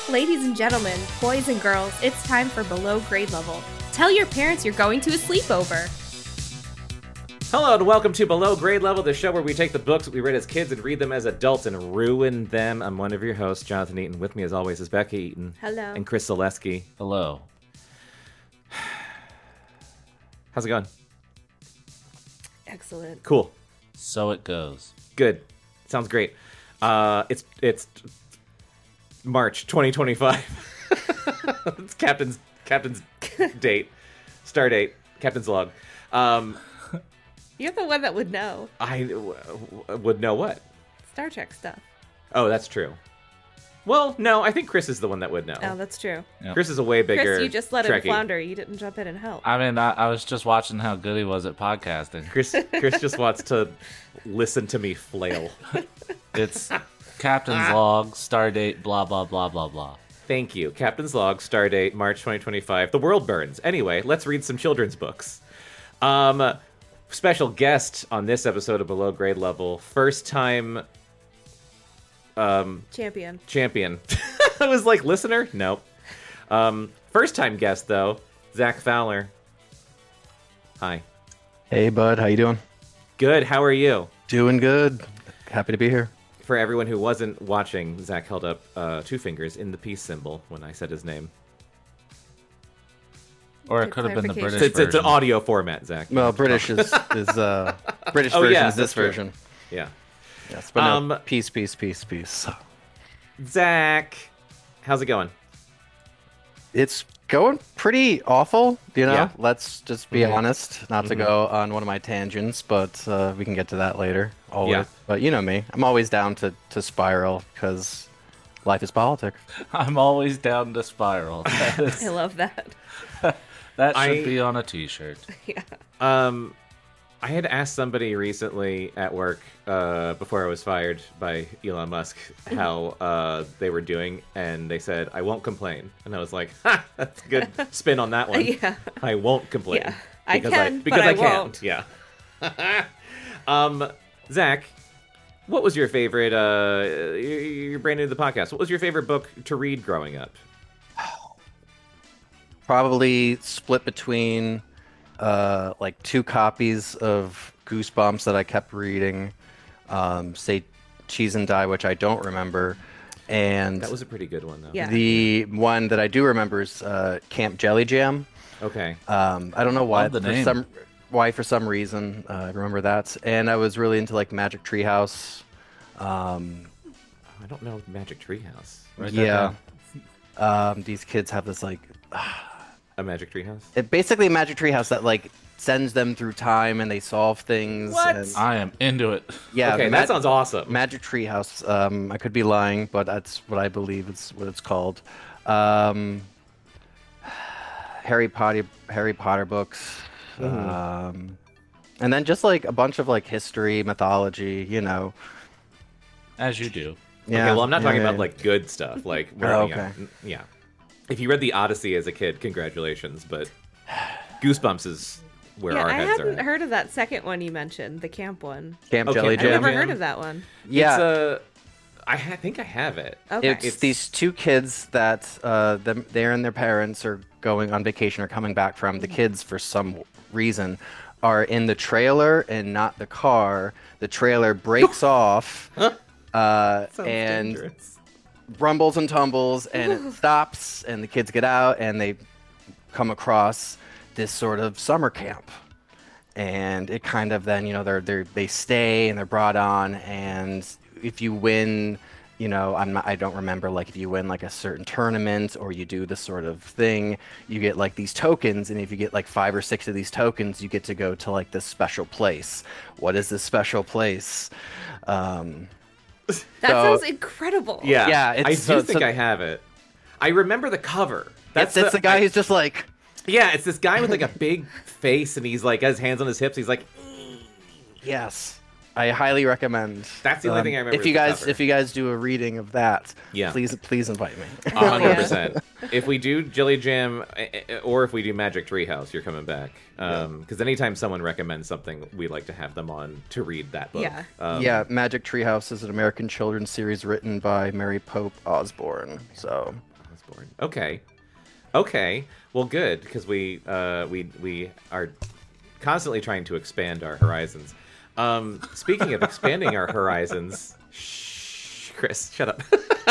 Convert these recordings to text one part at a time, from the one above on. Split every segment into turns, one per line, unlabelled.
Ladies and gentlemen, boys and girls, it's time for Below Grade Level. Tell your parents you're going to a sleepover.
Hello and welcome to Below Grade Level, the show where we take the books that we read as kids and read them as adults and ruin them. I'm one of your hosts, Jonathan Eaton. With me, as always, is Becky Eaton.
Hello.
And Chris Zaleski.
Hello.
How's it going?
Excellent.
Cool.
So it goes.
Good. Sounds great. It's March 2025. It's Captain's date. Star date. Captain's log.
You're the one that would know.
I would know what?
Star Trek stuff.
Oh, that's true. Well, no, I think Chris is the one that would know.
Oh, that's true.
Yep.
Chris is a way bigger
Chris, you just let him
Trekkie.
flounder. You didn't jump in and help.
I mean, I was just watching how good he was at podcasting.
Chris just wants to listen to me flail.
It's Captain's Log, Stardate, blah, blah, blah, blah, blah.
Thank you. Captain's Log, Stardate, March 2025. The world burns. Anyway, let's read some children's books. Special guest on this episode of Below Grade Level. First time
Champion.
I was like, listener? Nope. First time guest, though, Zach Fowler. Hi.
Hey, bud. How you doing?
Good. How are you?
Doing good. Happy to be here.
For everyone who wasn't watching, Zach held up 2 fingers in the peace symbol when I said his name.
Or it
Good
could have been the
clarification.
British
It's an
version.
audio format, Zach.
Well, British is British
Oh,
version
yeah,
is
that's
this
true.
version.
Yeah.
Yes, but no,
Um,
peace.
Zach, how's it going?
It's going pretty awful, you know?
Yeah.
Let's just be honest, not to go on one of my tangents, but we can get to that later. Always.
Yeah.
But you know me. I'm always down to spiral because life is politics.
I'm always down to spiral.
I love that.
That
I-
should be on a t-shirt.
Yeah.
I had asked somebody recently at work before I was fired by Elon Musk how they were doing, and they said, I won't complain. And I was like, ha, that's a good spin on that one.
Yeah.
I won't complain.
Yeah. I
Because
can,
because
but I
can't.
won't.
Yeah. Zach, what was your favorite, you're brand new to the podcast, what was your favorite book to read growing up?
Probably split between like 2 copies of Goosebumps that I kept reading, say Cheese and Die, which I don't remember, and
That was a pretty good one, though.
Yeah.
the one that I do remember is Camp Jelly Jam.
Okay.
I don't know why.
Love the name.
For some reason, I remember that, and I was really into like Magic Treehouse.
I don't know Magic Treehouse.
Write that
Yeah.
down.
These kids have this like
A Magic Treehouse?
basically a Magic Treehouse that like sends them through time and they solve things.
What?
And,
I am into it.
yeah.
Okay, that sounds awesome.
Magic Treehouse. I could be lying, but that's what I believe it's what it's called. Harry Potter books. And then just like a bunch of like history, mythology, you know.
As you do.
Yeah.
Okay, well, I'm not talking
yeah,
about
yeah.
like good stuff. Like,
okay.
Yeah. If you read the Odyssey as a kid, congratulations. But Goosebumps is where
Yeah,
our
I
heads are.
hadn't
at.
heard of that second one you mentioned, the camp one.
Camp
Okay,
Jelly
I've
I've
Jam.
never
Jam.
heard of that one.
Yeah.
I think I have it.
Okay.
It's these 2 kids that they and their parents are going on vacation or coming back from. The kids, for some reason, are in the trailer and not the car. The trailer breaks off
Sounds
and
dangerous.
rumbles and tumbles, and it stops, and the kids get out, and they come across this sort of summer camp. And it kind of then, you know, they stay and they're brought on, and if you win, you know, I don't remember, like, if you win like a certain tournament or you do this sort of thing, you get like these tokens, and if you get like 5 or 6 of these tokens, you get to go to like this special place. What is this special place?
That
so-
sounds incredible.
Yeah,
Yeah,
I
it's-
do
so-
think
so-
I have it. I remember the cover.
It's the guy who's just like,
Yeah, it's this guy with like a big face, and he's like has his hands on his hips. He's like,
yes. I highly recommend.
That's the only thing I remember
If
is
you
the
guys,
cover.
if you guys do a reading of that,
Yeah.
please invite me.
100%. If we do Jelly Jam, or if we do Magic Treehouse, you're coming back. Because anytime someone recommends something, we like to have them on to read that book.
Yeah.
Yeah, Magic Treehouse is an American children's series written by Mary Pope Osborne. So
was born. Okay. Well, good, because we are constantly trying to expand our horizons. Speaking of expanding our horizons, shh, Chris, shut up.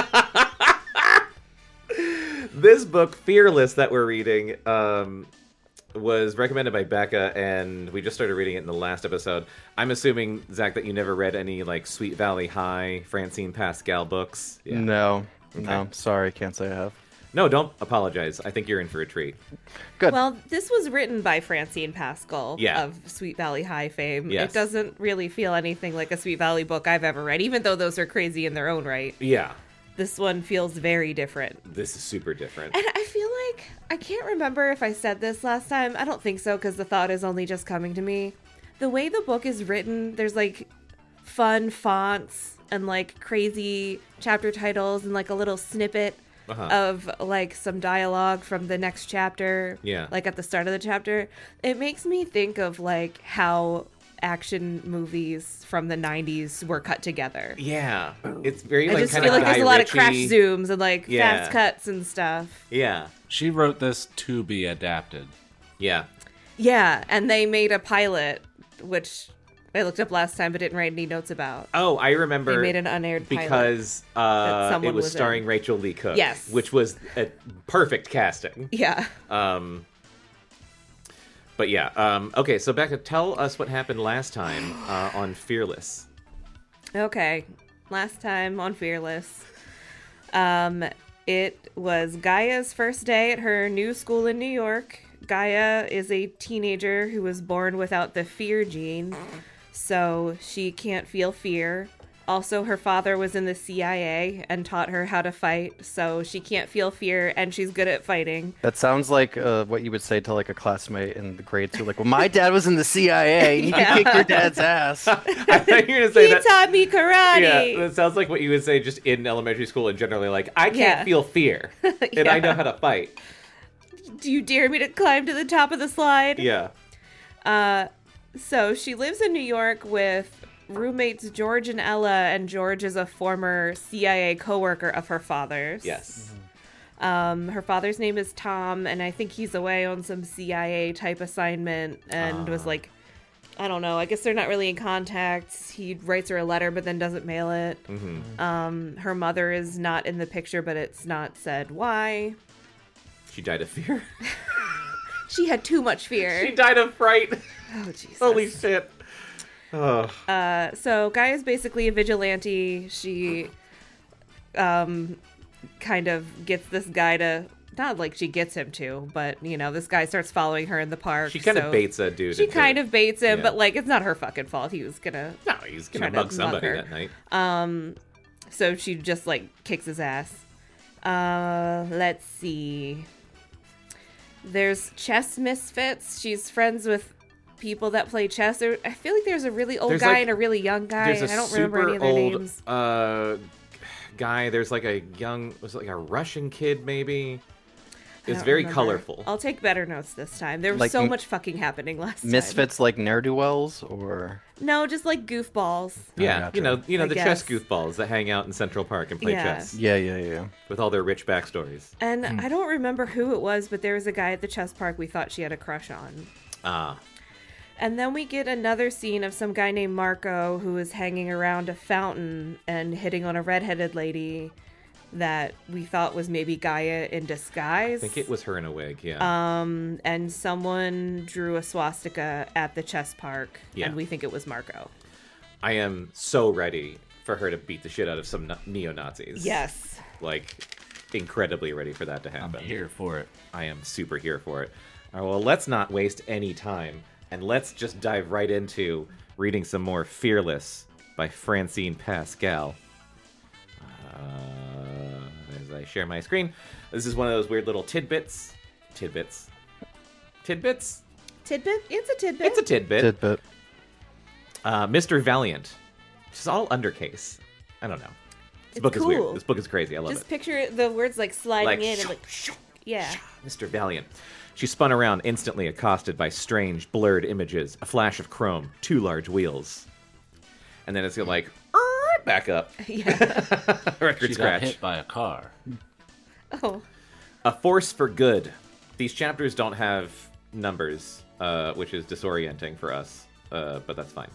This book, Fearless, that we're reading, was recommended by Becca, and we just started reading it in the last episode. I'm assuming, Zach, that you never read any like Sweet Valley High, Francine Pascal books. Yeah.
No,
Okay.
sorry, can't say I have.
No, don't apologize. I think you're in for a treat.
Good.
Well, this was written by Francine Pascal
Yeah.
of Sweet Valley High fame.
Yes.
It doesn't really feel anything like a Sweet Valley book I've ever read, even though those are crazy in their own right.
Yeah,
This one feels very different.
this is super different.
And I feel like, I can't remember if I said this last time. I don't think so, because the thought is only just coming to me. The way the book is written, there's like fun fonts and like crazy chapter titles and like a little snippet of like some dialogue from the next chapter.
Yeah.
Like at the start of the chapter. It makes me think of like how action movies from the 90s were cut together.
Yeah, it's very
I
like
just
kind
feel
of
like there's
Guy
a lot of crash
Ritchie.
zooms and like
Yeah.
fast cuts and stuff.
Yeah,
She wrote this to be adapted.
yeah.
Yeah, and they made a pilot, which I looked up last time but didn't write any notes about.
Oh, I remember.
They made an unaired pilot.
because
that
it
someone
was
was in.
starring Rachel Lee Cook.
Yes.
which was a perfect casting.
Yeah.
But yeah, okay. So Becca, tell us what happened last time on Fearless.
Okay. Last time on Fearless. It was Gaia's first day at her new school in New York. Gaia is a teenager who was born without the fear gene, so she can't feel fear. Also, her father was in the CIA and taught her how to fight, so she can't feel fear, and she's good at fighting.
That sounds like what you would say to like a classmate in the grade school. Like, well, my dad was in the CIA. And
Yeah.
you kick your dad's ass.
I thought you were gonna say
He
that.
taught me karate!
Yeah, that sounds like what you would say just in elementary school in generally. Like, I can't
Yeah.
feel fear, and I know how to fight.
Do you dare me to climb to the top of the slide?
Yeah.
So she lives in New York with roommates George and Ella, and George is a former CIA coworker of her father's.
Yes.
Her father's name is Tom, and I think he's away on some CIA type assignment and was like, I don't know, I guess they're not really in contact. He writes her a letter but then doesn't mail it. Her mother is not in the picture, but it's not said why.
She died of fear.
She had too much fear.
She died of fright.
Oh, Jesus.
Holy shit. Oh.
So Gaia's basically a vigilante. She kind of gets this guy to, not like she gets him to, but you know, this guy starts following her in the park.
She kind
so
of baits a dude.
She
into
kind
it.
of baits him,
Yeah.
but like it's not her fucking fault. He was gonna.
No, he's gonna
trying to
mug
mug
somebody
her.
that night.
So she just like kicks his ass. Let's see. There's chess misfits. She's friends with people that play chess. I feel like there's a really old
There's,
guy
like-
and a really young guy.
There's a
I don't
super
remember any of their
old
names.
guy. There's like a young, was it like a Russian kid maybe?
I
It's
don't
very
remember.
colorful.
I'll take better notes this time. There was
Like
so much fucking happening last time.
Misfits like ne'er-do-wells, or
No, just like goofballs.
Yeah,
gotcha.
you know
I
the chess
guess.
goofballs that hang out in Central Park and play
Yeah.
chess
yeah.
with all their rich backstories.
And I don't remember who it was, but there was a guy at the chess park we thought she had a crush on.
Ah,
And then we get another scene of some guy named Marco who is hanging around a fountain and hitting on a redheaded lady that we thought was maybe Gaia in disguise.
I think it was her in a wig. Yeah.
And someone drew a swastika at the chess park,
Yeah.
and we think it was Marco.
I am so ready for her to beat the shit out of some neo-Nazis.
Yes.
Like, incredibly ready for that to
I'm
happen.
here for it.
I am super here for it. All right, well, let's not waste any time, and let's just dive right into reading some more Fearless by Francine Pascal. As I share my screen, this is one of those weird little tidbits. Tidbits?
Tidbit? It's a tidbit.
It's a tidbit.
Tidbit.
Mr. Valiant. It's all undercase. I don't know. This
It's
book is
cool.
weird. This book is crazy. I love
Just
it.
picture the words like sliding
Like,
in and like, yeah.
Mr. Valiant. She spun around, instantly accosted by strange, blurred images, a flash of chrome, 2 large wheels. And then it's like, back up.
Yeah.
Record
She got
scratch.
hit by a car.
Oh.
A force for good. These chapters don't have numbers, which is disorienting for us, but that's fine.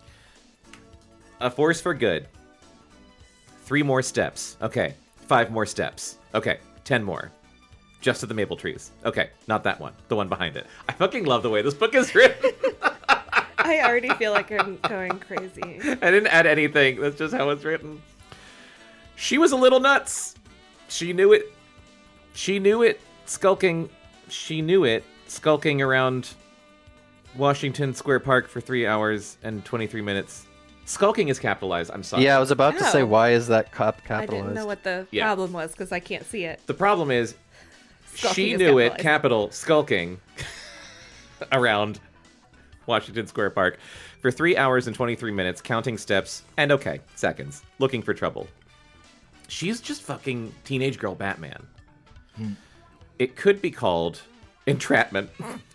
A force for good. 3 more steps. Okay. 5 more steps. Okay. 10 more. Just to the maple trees. Okay. Not that one. The one behind it. I fucking love the way this book is written.
I already feel like I'm going crazy.
I didn't add anything. That's just how it's written. She was a little nuts. She knew it. She knew it. Skulking around Washington Square Park for 3 hours and 23 minutes. Skulking is capitalized. I'm sorry.
Yeah, I was about to say,
Oh.
why is that capitalized?
I didn't know what the
Yeah.
problem was because I can't see it.
The problem is,
Skulking
she
is
knew it,
capitalized.
capital, skulking around Washington Square Park for 3 hours and 23 minutes, counting steps and, seconds, looking for trouble. She's just fucking teenage girl Batman. It could be called entrapment.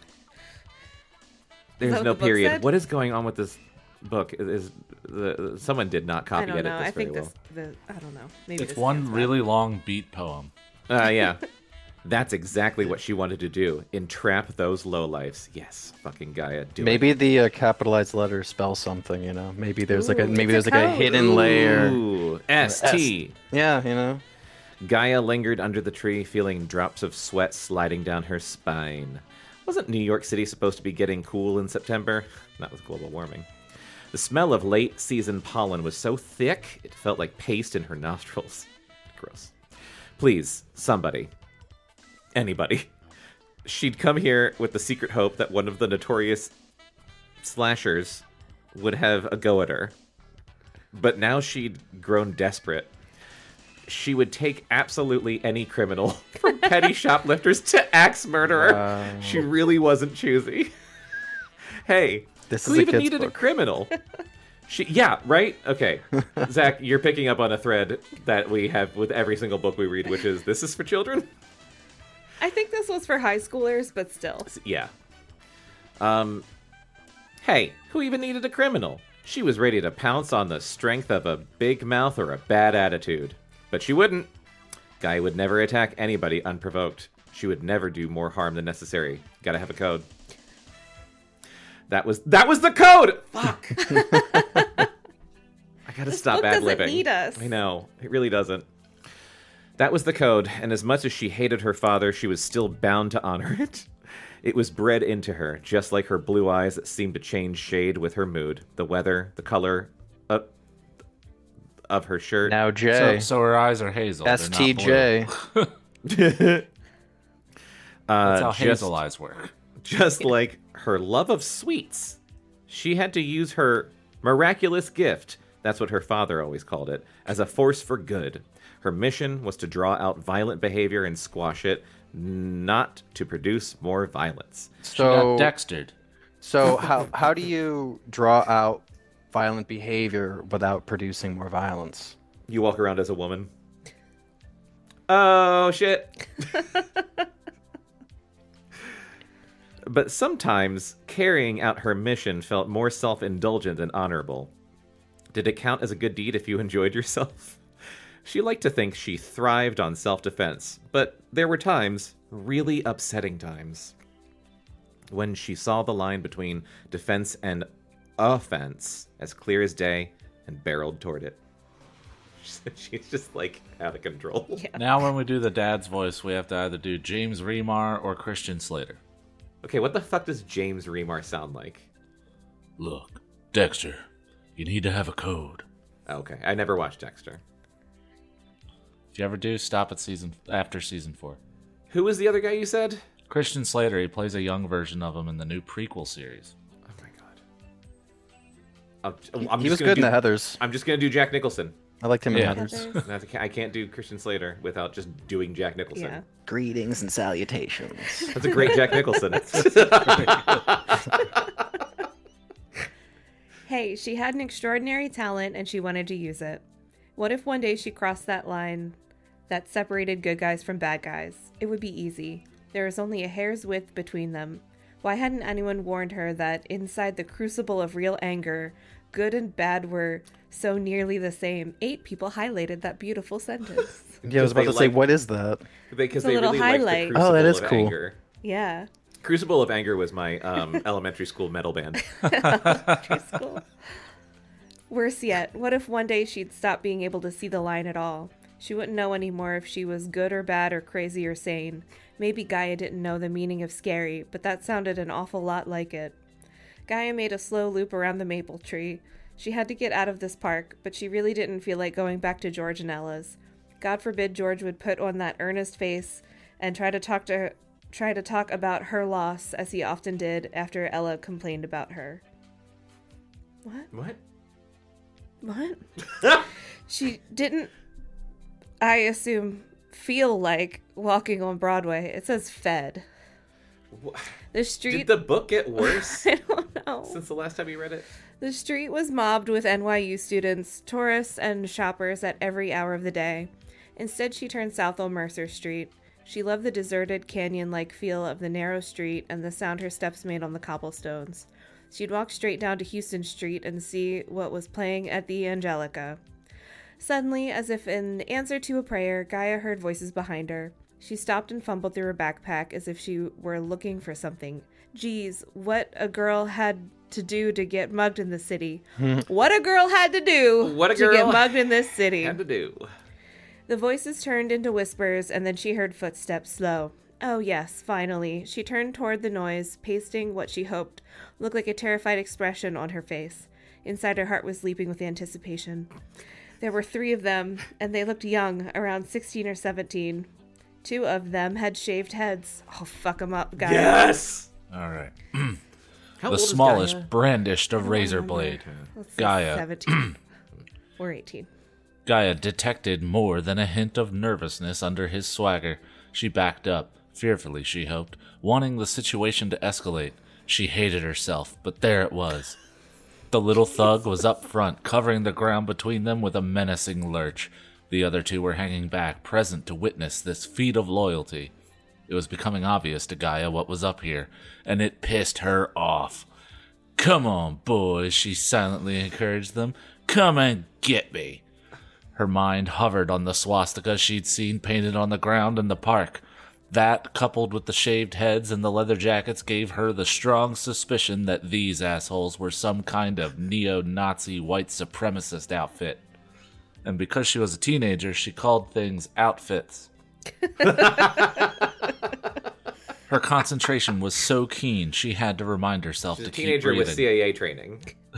There's
what
no
the book
period.
said?
What is going on with this book? Someone did not
I
copy
don't
edit
know.
this
I
very
think
well.
I don't know. Maybe
It's
this
one
sounds bad.
really long beat poem.
Yeah. That's exactly what she wanted to do. Entrap those lowlifes. Yes, fucking Gaia, do
Maybe
it.
the capitalized letters spell something, you know. Maybe there's
Ooh,
maybe
it's
there's
a
like a
code.
hidden layer.
Ooh, ST.
Yeah, you know.
Gaia lingered under the tree, feeling drops of sweat sliding down her spine. Wasn't New York City supposed to be getting cool in September? Not with global warming. The smell of late-season pollen was so thick, it felt like paste in her nostrils. Gross. Please, somebody. Anybody. She'd come here with the secret hope that one of the notorious slashers would have a go at her. But now she'd grown desperate. She would take absolutely any criminal, from petty shoplifters to axe murderer.
Wow.
She really wasn't choosy. Hey,
This
who
is a
even
kid's
needed a
book.
criminal? Yeah, right? Okay. Zach, you're picking up on a thread that we have with every single book we read, which is, this is for children?
I think this was for high schoolers, but still.
Yeah. Hey, who even needed a criminal? She was ready to pounce on the strength of a big mouth or a bad attitude. But she wouldn't. Guy would never attack anybody unprovoked. She would never do more harm than necessary. Gotta have a code. That was the code! Fuck! I gotta stop
book doesn't
ad-libbing.
need us.
I know. It really doesn't. That was the code, and as much as she hated her father, she was still bound to honor it. It was bred into her, just like her blue eyes that seemed to change shade with her mood, the weather, the color of her shirt.
Now J.
So her eyes are hazel. They're not blue.
STJ.
That's how
just-
hazel eyes work.
Just like her love of sweets. She had to use her miraculous gift, that's what her father always called it, as a force for good. Her mission was to draw out violent behavior and squash it, not to produce more violence.
She
So
got dextered.
So how do you draw out violent behavior without producing more violence?
You walk around as a woman. Oh, shit. But sometimes carrying out her mission felt more self-indulgent than honorable. Did it count as a good deed if you enjoyed yourself? She liked to think she thrived on self-defense, but there were times, really upsetting times, when she saw the line between defense and offense as clear as day and barreled toward it. She's just, like, out of control.
Yeah.
Now when we do the dad's voice, we have to either do James Remar or Christian Slater.
Okay, what the fuck does James Remar sound like?
Look, Dexter, you need to have a code.
Okay, I never watched Dexter.
If you ever do, stop at after season 4.
Who was the other guy you said?
Christian Slater, he plays a young version of him in the new prequel series.
Oh my god.
He was good in the Heathers.
I'm just gonna do Jack Nicholson.
I liked him
Yeah.
in Heathers.
Heathers.
I can't do Christian Slater without just doing Jack Nicholson.
Yeah.
Greetings and salutations.
That's a great Jack Nicholson.
Hey, she had an extraordinary talent and she wanted to use it. What if one day she crossed that line that separated good guys from bad guys? It would be easy. There was only a hair's width between them. Why hadn't anyone warned her that inside the crucible of real anger, good and bad were So nearly the same. 8 people highlighted that beautiful sentence.
Yeah, I was about
they
to say,
like-
what is that?
Because
It's a
they
little
really like the
highlight.
Crucible
Oh, that is
of
cool.
Anger.
Yeah.
Crucible of Anger was my elementary school metal band.
School. Worse yet, what if one day she'd stop being able to see the line at all? She wouldn't know anymore if she was good or bad or crazy or sane. Maybe Gaia didn't know the meaning of scary, but that sounded an awful lot like it. Gaia made a slow loop around the maple tree. She had to get out of this park, but she really didn't feel like going back to George and Ella's. God forbid George would put on that earnest face and try to talk about her loss, as he often did after Ella complained about her.
What?
What? She didn't, I assume, feel like walking on Broadway. It says fed. The street...
Did the book get worse
I don't know.
since the last time you read it?
The street was mobbed with NYU students, tourists, and shoppers at every hour of the day. Instead, she turned south on Mercer Street. She loved the deserted, canyon-like feel of the narrow street and the sound her steps made on the cobblestones. She'd walk straight down to Houston Street and see what was playing at the Angelica. Suddenly, as if in answer to a prayer, Gaia heard voices behind her. She stopped and fumbled through her backpack as if she were looking for something. Geez, what a girl had to do to get mugged in the city. What a girl had to do
What a
to
girl
get mugged in this city.
Had to do.
The voices turned into whispers, and then she heard footsteps slow. Oh yes, finally. She turned toward the noise, pasting what she hoped looked like a terrified expression on her face. Inside her heart was leaping with anticipation. There were 3 of them, and they looked young, around 16 or 17. 2 of them had shaved heads. Oh, fuck them up, guys.
Yes!
All right.
How
The
old is
smallest,
Gaia?
brandished of razor blade.
Let's say
Gaia.
17. Or 18.
Gaia detected more than a hint of nervousness under his swagger. She backed up, fearfully she hoped, wanting the situation to escalate. She hated herself, but there it was. The little thug was up front, covering the ground between them with a menacing lurch. The other 2 were hanging back, present to witness this feat of loyalty. It was becoming obvious to Gaia what was up here, and it pissed her off. "Come on, boys," she silently encouraged them. "Come and get me." Her mind hovered on the swastika she'd seen painted on the ground in the park. That, coupled with the shaved heads and the leather jackets, gave her the strong suspicion that these assholes were some kind of neo-Nazi white supremacist outfit. And because she was a teenager, she called things outfits. Her concentration was so keen, she had to remind herself
She's
to
a
keep
teenager
breathing.
with CIA training.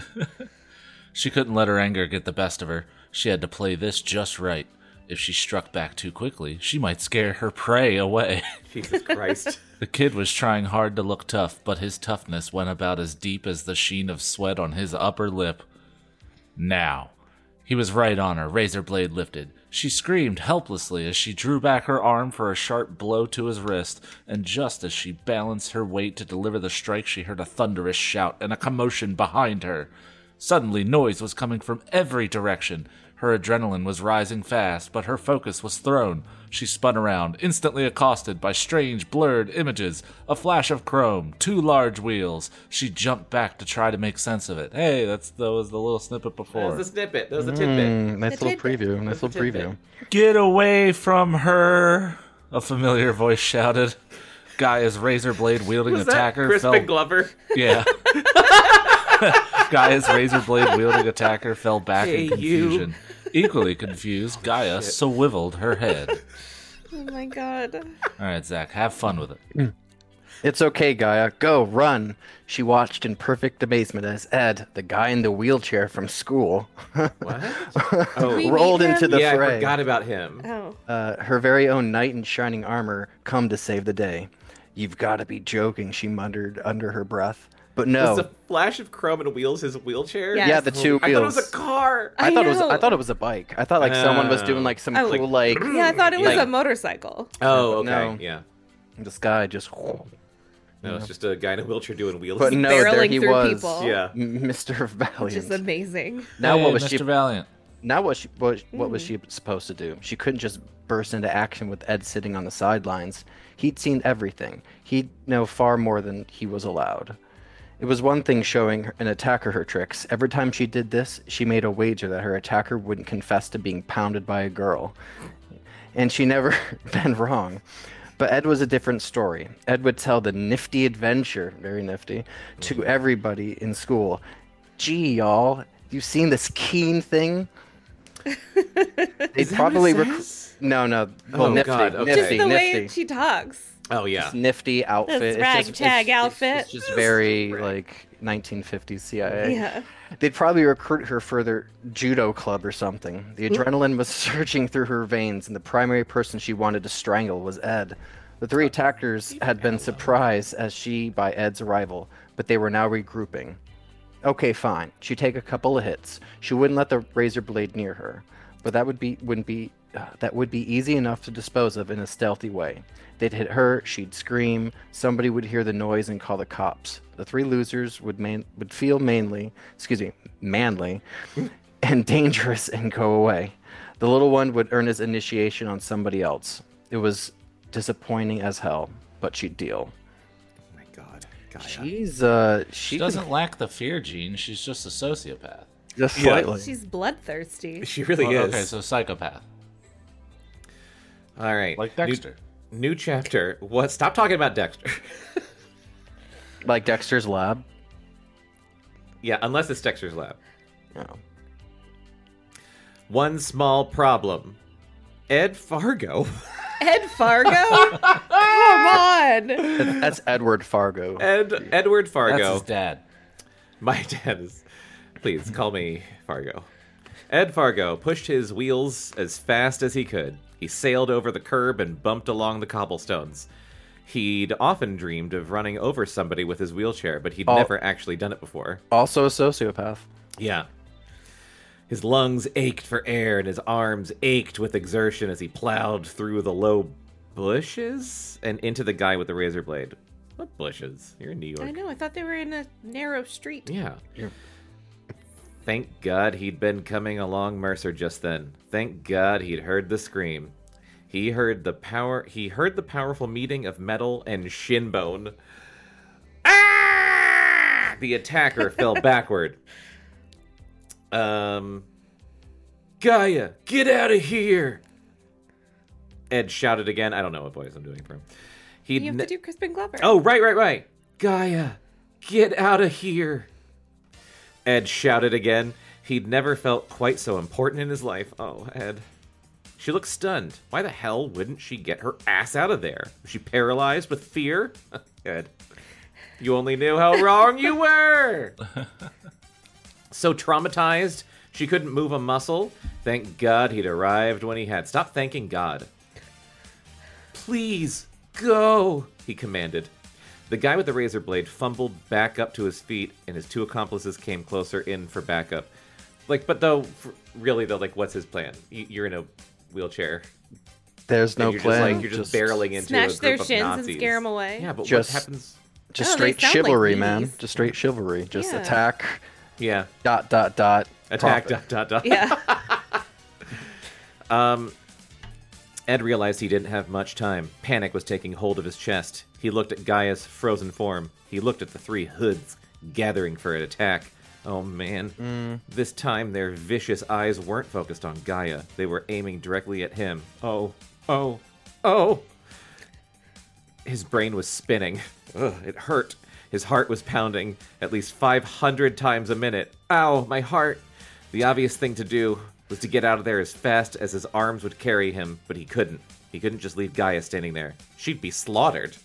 She couldn't let her anger get the best of her. She had to play this just right. If she struck back too quickly, she might scare her prey away.
Jesus Christ.
The kid was trying hard to look tough, but his toughness went about as deep as the sheen of sweat on his upper lip. Now. He was right on her, razor blade lifted. She screamed helplessly as she drew back her arm for a sharp blow to his wrist, and just as she balanced her weight to deliver the strike, she heard a thunderous shout and a commotion behind her. Suddenly, noise was coming from every direction. Her adrenaline was rising fast, but her focus was thrown. She spun around, instantly accosted by strange, blurred images. A flash of chrome, 2 large wheels. She jumped back to try to make sense of it. Hey, that was the little snippet
That
before.
was the snippet. That was the tidbit.
Nice
The
little preview. Nice little
tidbit.
preview.
Get away from her! A familiar voice shouted. Gaia's razor blade wielding
Was that
attacker
Crispin
fell.
Glover?
Yeah. Gaia's razor blade wielding attacker fell back
Hey,
in confusion. Equally confused, Gaia swiveled her head.
Oh my god.
All right, Zach, have fun with it.
It's okay, Gaia. Go, run. She watched in perfect amazement as Ed, the guy in the wheelchair from school,
What? Oh,
We
rolled
meet
into
him?
the
yeah, I
fray.
forgot about him.
Oh.
Her very own knight in shining armor come to save the day. You've got to be joking, she muttered under her breath. But no.
Was the flash of chrome and wheels his wheelchair?
Yes.
Yeah, the 2
I thought it
wheels.
was a car.
I
I thought
know.
it was a bike. I thought like someone was doing like some
Oh.
cool like
Yeah, I thought it was
Like-
a motorcycle.
Oh, okay.
No.
Yeah.
this guy just.
No, it's just a guy in a wheelchair doing wheels.
But no, there
barreling
he
through
was,
people.
Yeah.
Mr. Valiant.
Just amazing.
Now
Hey,
what was
Mr.
she?
Valiant?
Now what was she supposed to do? She couldn't just burst into action with Ed sitting on the sidelines. He'd seen everything. He'd know far more than he was allowed. It was one thing showing an attacker her tricks. Every time she did this, she made a wager that her attacker wouldn't confess to being pounded by a girl. And she never been wrong. But Ed was a different story. Ed would tell the nifty adventure, very nifty, to everybody in school. Gee, y'all, you seen this Keen thing? They'd probably no. Well,
Oh,
nifty,
God, okay.
Just
nifty,
the way
nifty.
she talks.
Oh yeah.
Nifty outfit.
This
It's
ragtag outfit.
It's just very like 1950s CIA.
Yeah.
They'd probably recruit her for their judo club or something. The adrenaline was surging through her veins, and the primary person she wanted to strangle was Ed. The three attackers had been surprised by Ed's arrival, but they were now regrouping. Okay, fine. She'd take a couple of hits. She wouldn't let the razor blade near her, but that would be easy enough to dispose of in a stealthy way. They'd hit her, she'd scream, somebody would hear the noise and call the cops. The three losers would feel manly, and dangerous and go away. The little one would earn his initiation on somebody else. It was disappointing as hell, but she'd deal.
Oh my God.
She doesn't lack the fear gene. She's just a sociopath.
just
Yeah.
slightly.
She's bloodthirsty.
She really
Oh,
is.
okay, so psychopath,
All right.
like Dexter.
New chapter. What? Stop talking about Dexter.
Like Dexter's Lab.
Yeah, unless it's Dexter's Lab.
No.
One small problem. Ed Fargo.
Ed Fargo? Come on.
That's Edward Fargo.
Edward
That's
Fargo.
his dad.
My dad is. Please call me Fargo. Ed Fargo pushed his wheels as fast as he could. He sailed over the curb and bumped along the cobblestones. He'd often dreamed of running over somebody with his wheelchair, but he'd never actually done it before.
Also a sociopath.
Yeah. His lungs ached for air, and his arms ached with exertion as he plowed through the low bushes and into the guy with the razor blade. What bushes? You're in New York.
I know. I thought they were in a narrow street.
Yeah. Thank God he'd been coming along Mercer just then. Thank God he'd heard the scream. He heard the powerful meeting of metal and shin bone. Ah! The attacker fell backward. Gaia, get out of here! Ed shouted again. I don't know what voice I'm doing for him.
You have to do Crispin Glover.
Oh, right. Gaia, get out of here. Ed shouted again. He'd never felt quite so important in his life. Oh, Ed. She looked stunned. Why the hell wouldn't she get her ass out of there? Was she paralyzed with fear? Ed, you only knew how wrong you were. So traumatized, she couldn't move a muscle. Thank God he'd arrived when he had. Stop thanking God. Please, go, he commanded. The guy with the razor blade fumbled back up to his feet, and his two accomplices came closer in for backup. Really though, what's his plan? You're in a wheelchair.
There's no
You're
plan.
Just, you're just barreling into
Smash
a group
their
of
shins
Nazis.
and scare them away.
Yeah, but
Just-
what happens?
Just
Oh, they
straight
sound like
chivalry, man.
ladies.
Just straight chivalry. Just
Yeah.
attack.
Yeah,
Attack.
attack.
Yeah.
Ed realized he didn't have much time. Panic was taking hold of his chest. He looked at Gaia's frozen form. He looked at the three hoods gathering for an attack. Oh man. This time their vicious eyes weren't focused on Gaia. They were aiming directly at him. Oh. His brain was spinning. Ugh, it hurt. His heart was pounding at least 500 times a minute. Ow, my heart. The obvious thing to do was to get out of there as fast as his arms would carry him, but he couldn't. He couldn't just leave Gaia standing there. She'd be slaughtered.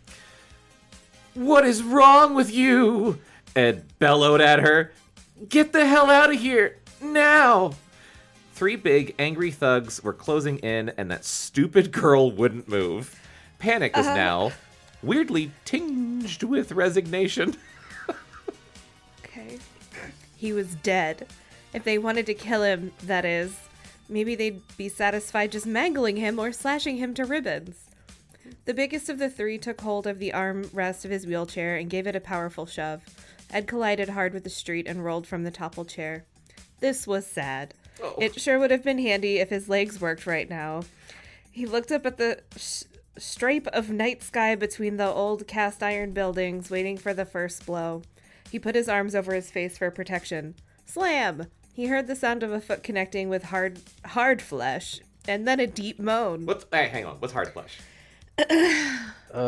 What is wrong with you? Ed bellowed at her. Get the hell out of here, now! Three big, angry thugs were closing in, and that stupid girl wouldn't move. Panic was now weirdly tinged with resignation.
Okay. He was dead. If they wanted to kill him, that is, maybe they'd be satisfied just mangling him or slashing him to ribbons. The biggest of the three took hold of the arm rest of his wheelchair and gave it a powerful shove. Ed collided hard with the street and rolled from the toppled chair. This was sad.
Oh.
It sure would have been handy if his legs worked right now. He looked up at the stripe of night sky between the old cast iron buildings, waiting for the first blow. He put his arms over his face for protection. Slam! He heard the sound of a foot connecting with hard flesh, and then a deep moan.
Hey, hang on. What's hard flesh?
I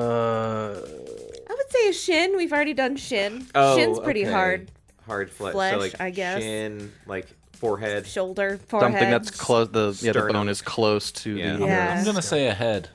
would say a shin. We've already done shin. Shin's pretty
okay.
hard.
Hard flesh.
Flesh,
so, like,
I guess.
Shin, like forehead.
Shoulder, forehead.
Something that's close. The
Sternum.
bone is close to
Yeah.
the.
Yeah.
I'm gonna say a head.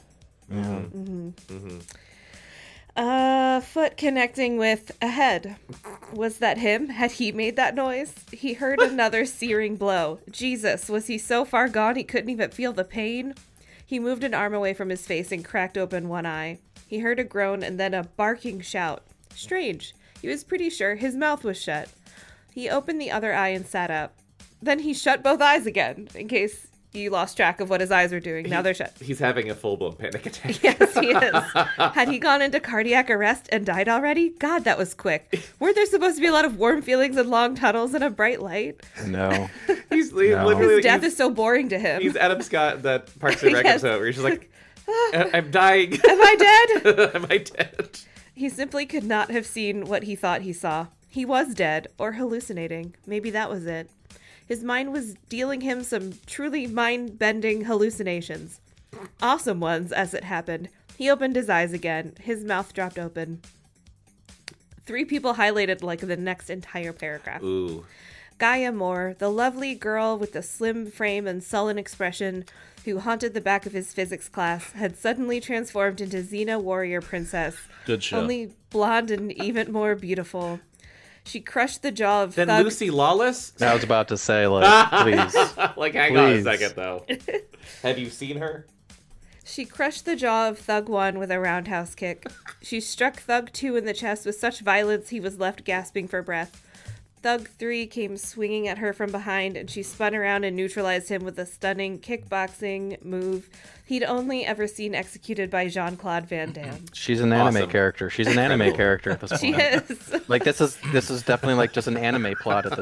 Foot connecting with a head. Was that him? Had he made that noise? He heard another searing blow. Jesus, was he so far gone he couldn't even feel the pain? He moved an arm away from his face and cracked open one eye. He heard a groan and then a barking shout. Strange. He was pretty sure his mouth was shut. He opened the other eye and sat up. Then he shut both eyes again, in case you lost track of what his eyes were doing. Now they're shut.
He's having a full-blown panic attack.
Yes, he is. Had he gone into cardiac arrest and died already? God, that was quick. Weren't there supposed to be a lot of warm feelings and long tunnels and a bright light?
No.
He's literally...
His death is so boring to him.
He's Adam Scott in that Parks and Rec
Yes.
episode where he's just like, I'm dying.
Am I dead?
Am I dead?
He simply could not have seen what he thought he saw. He was dead, or hallucinating. Maybe that was it. His mind was dealing him some truly mind-bending hallucinations. Awesome ones, as it happened. He opened his eyes again. His mouth dropped open. 3 people highlighted like the next entire paragraph.
Ooh.
Gaia Moore, the lovely girl with the slim frame and sullen expression who haunted the back of his physics class, had suddenly transformed into Xena Warrior Princess.
Good show.
Only blonde and even more beautiful. She crushed the jaw of
Then
Thug.
Lucy Lawless?
I was about to say, like, please.
Like, hang on a
Please.
second, though. Have you seen her?
She crushed the jaw of Thug 1 with a roundhouse kick. She struck Thug 2 in the chest with such violence he was left gasping for breath. Thug 3 came swinging at her from behind, and she spun around and neutralized him with a stunning kickboxing move he'd only ever seen executed by Jean-Claude Van Damme.
She's an anime
Awesome.
character. She's an anime character at this point.
She is.
Like this is definitely like just an anime plot at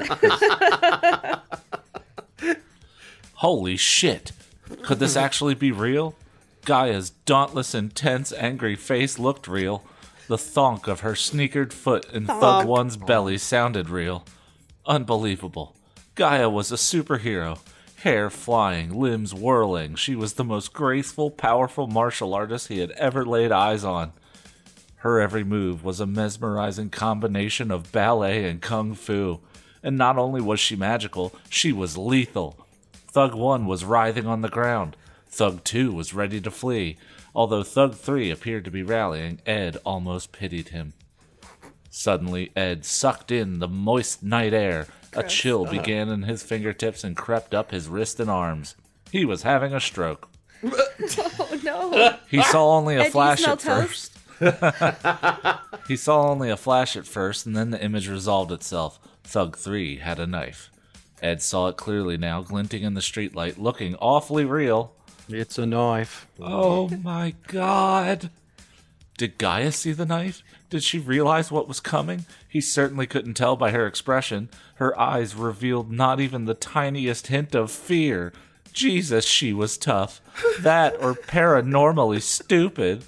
this.
Holy shit. Could this actually be real? Gaia's dauntless, intense, angry face looked real. The thonk of her sneakered foot in Thug 1's belly sounded real. Unbelievable. Gaia was a superhero. Hair flying, limbs whirling. She was the most graceful, powerful martial artist he had ever laid eyes on. Her every move was a mesmerizing combination of ballet and kung fu. And not only was she magical, she was lethal. Thug 1 was writhing on the ground. Thug 2 was ready to flee. Although Thug 3 appeared to be rallying, Ed almost pitied him. Suddenly, Ed sucked in the moist night air. A chill began in his fingertips and crept up his wrist and arms. He was having a stroke.
Oh, no.
He saw only a
Ed, do you
flash
smell
at first. He saw only a flash at first, and then the image resolved itself. Thug 3 had a knife. Ed saw it clearly now, glinting in the streetlight, looking awfully real.
It's a knife.
Oh my god. Did Gaia see the knife? Did she realize what was coming? He certainly couldn't tell by her expression. Her eyes revealed not even the tiniest hint of fear. Jesus, she was tough. That or paranormally stupid.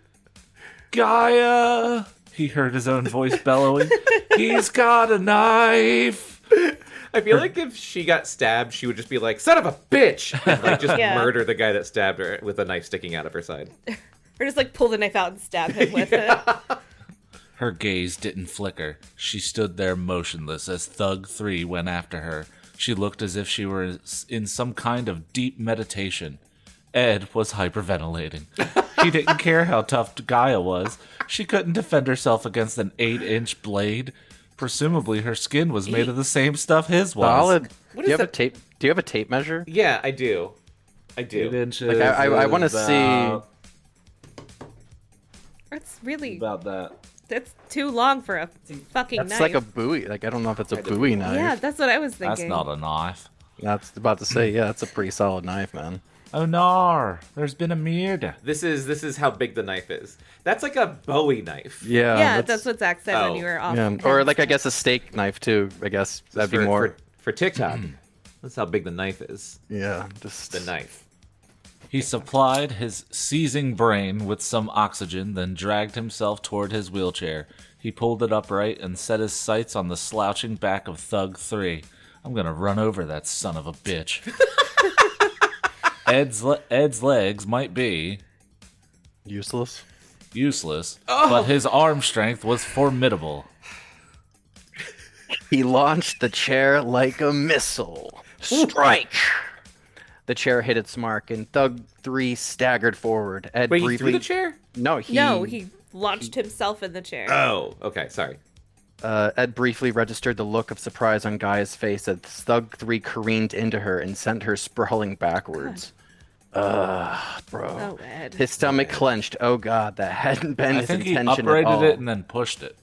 Gaia! He heard his own voice bellowing. He's got a knife!
I feel like if she got stabbed, she would just be like, son of a bitch! And, like, just
Yeah.
murder the guy that stabbed her with a knife sticking out of her side.
Or just like pull the knife out and stab him with it.
Her gaze didn't flicker. She stood there motionless as Thug 3 went after her. She looked as if she were in some kind of deep meditation. Ed was hyperventilating. He didn't care how tough Gaia was. She couldn't defend herself against an 8-inch blade. Presumably her skin was made of the same stuff his was.
Solid. Do
is
you have a
that?
tape? Do you have a tape measure?
Yeah, I do. I do.
8 inches.
Like I want to
is
see.
That's really,
about that.
that's too long for a fucking
That's
knife.
like a Bowie. Like I don't know if it's a Bowie knife.
Yeah, that's what I was
That's
thinking.
not a knife.
That's about to say. Yeah, that's a pretty solid knife, man.
Oh no, there's been a murder.
This is how big the knife is. That's like a Bowie knife.
Yeah.
Yeah, that's what Zach said when
Oh.
you were off.
Yeah, or like I guess a steak knife too. I guess that'd be
for,
more.
for TikTok. That's how big the knife is.
Yeah, just
The knife.
He supplied his seizing brain with some oxygen, then dragged himself toward his wheelchair. He pulled it upright and set his sights on the slouching back of Thug 3. I'm gonna run over that son of a bitch. Ed's legs might be
Useless.
useless, but his arm strength was formidable.
He launched the chair like a missile. Strike! The chair hit its mark, and Thug 3 staggered forward. Ed
Wait, he
briefly...
threw the chair?
No,
he launched himself in the chair.
Oh, okay, sorry.
Ed briefly registered the look of surprise on Gaia's face as Thug 3 careened into her and sent her sprawling backwards. Bro.
Oh, Ed.
His stomach clenched. Oh god, that hadn't been
I
his
think he
intention at all.
uprated it and then pushed it.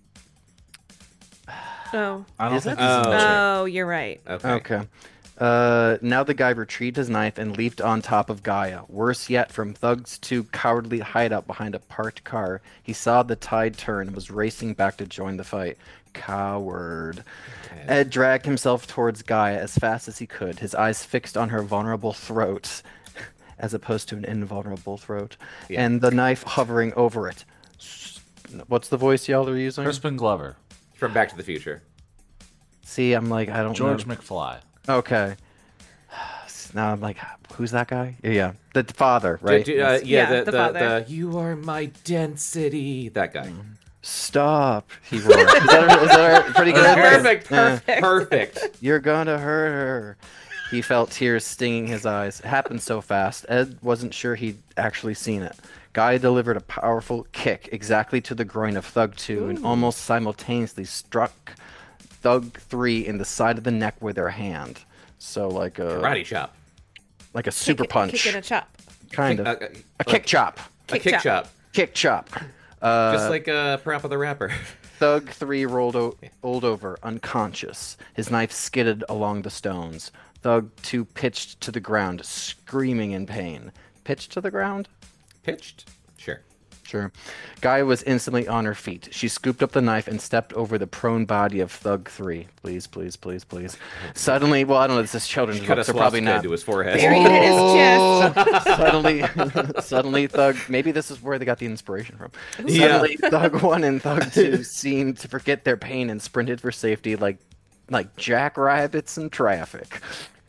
Oh.
I don't
Is
think
it?
he's in the chair.
Oh, you're right.
Okay.
Now the guy retrieved his knife and leaped on top of Gaia. Worse yet, from Thug's 2 cowardly hideout behind a parked car, he saw the tide turn and was racing back to join the fight. Coward. Ed dragged himself towards Gaia as fast as he could, his eyes fixed on her vulnerable throat, as opposed to an invulnerable throat, and the knife hovering over it. What's the voice y'all are using?
Crispin Glover.
From Back to the Future.
See, I'm like, I don't
George
know.
McFly.
Okay. Now I'm like, who's that guy? Yeah, the father, right?
Yeah, the father.
You are my density. That guy.
Stop, he roared. Is that pretty good?
Perfect.
You're gonna hurt her. He felt tears stinging his eyes. It happened so fast. Ed wasn't sure he'd actually seen it. Guy delivered a powerful kick exactly to the groin of Thug 2 and almost simultaneously struck Thug 3 in the side of the neck with her hand. So like a
Karate chop.
like a super punch,
Kick and a chop.
kind of a kick chop,
A kick chop.
kick chop.
Just like Parappa the Rapper.
Thug 3 rolled over, unconscious. His knife skidded along the stones. Thug 2 pitched to the ground, screaming in pain. Pitched to the ground?
Pitched? Sure.
Sure. Gaia was instantly on her feet. She scooped up the knife and stepped over the prone body of Thug 3. Please, please, please, please. Suddenly, well, I don't know, this is children's
Cut a
book, so probably
swastika
not.
into his forehead.
Buried in his chest.
Suddenly Thug, maybe this is where they got the inspiration from.
Yeah.
Suddenly, Thug 1 and Thug 2 seemed to forget their pain and sprinted for safety like jackrabbits in traffic.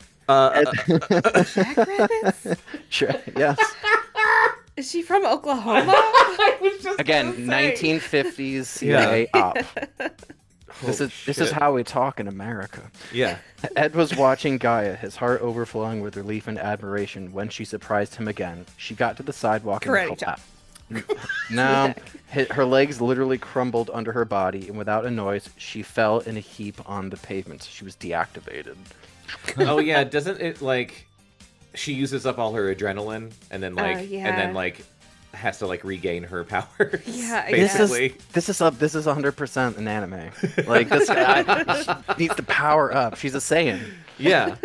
Jackrabbits?
Yes.
Is she from Oklahoma?
Again, 1950s CIA op. This is how we talk in America.
Yeah.
Ed was watching Gaia, his heart overflowing with relief and admiration, when she surprised him again. She got to the sidewalk
Karate
and
chop.
No, her legs literally crumbled under her body, and without a noise, she fell in a heap on the pavement. She was deactivated.
Oh yeah, doesn't it like she uses up all her adrenaline and then has to like regain her powers?
Yeah,
basically.
This is 100% an anime. Like this guy needs to power up. She's a Saiyan.
Yeah.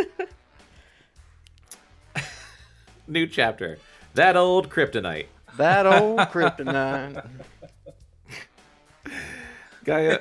New chapter. That old kryptonite.
That old kryptonite.
Gaia.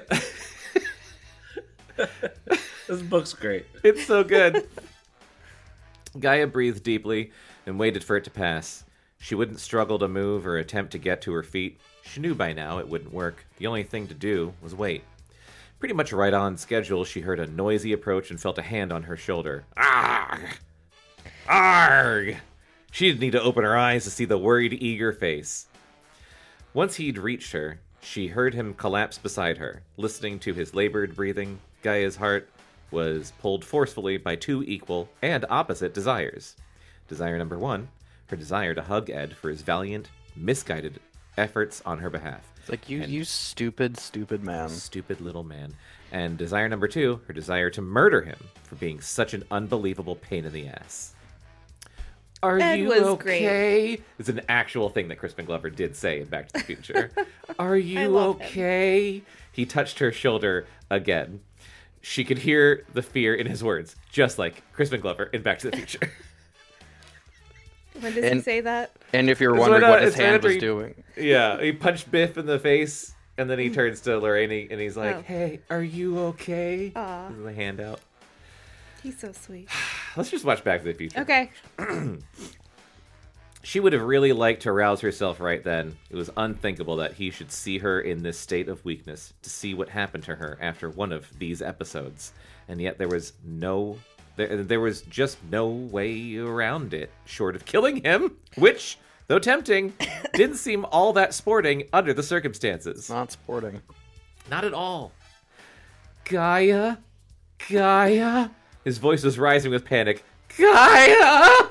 This book's great.
It's so good. Gaia breathed deeply and waited for it to pass. She wouldn't struggle to move or attempt to get to her feet. She knew by now it wouldn't work. The only thing to do was wait. Pretty much right on schedule, she heard a noisy approach and felt a hand on her shoulder. Arg! Arg! She didn't need to open her eyes to see the worried, eager face. Once he'd reached her, she heard him collapse beside her. Listening to his labored breathing, Gaia's heart was pulled forcefully by two equal and opposite desires. Desire number one, her desire to hug Ed for his valiant, misguided efforts on her behalf.
It's like, you stupid man.
Stupid little man. And desire number two, her desire to murder him for being such an unbelievable pain in the ass. Are
Ed
you
was
okay?
great.
It's an actual thing that Crispin Glover did say in Back to the Future. Are you
love him.
okay? He touched her shoulder again. She could hear the fear in his words, just like Crispin Glover in Back to the Future.
When does he say that?
And if you're
It's
wondering
when,
what his
it's
hand
after
was
he-
doing.
Yeah, he punched Biff in the face, and then he turns to Lorraine and he's like,
Oh.
"Hey, are you okay?"
Aw.
With the hand out.
He's so sweet.
Let's just watch Back to the Future.
Okay.
She would have really liked to rouse herself right then. It was unthinkable that he should see her in this state of weakness, to see what happened to her after one of these episodes. And yet there was just no way around it, short of killing him, which, though tempting, didn't seem all that sporting under the circumstances.
Not sporting.
Not at all. Gaia? Gaia? His voice was rising with panic. Gaia!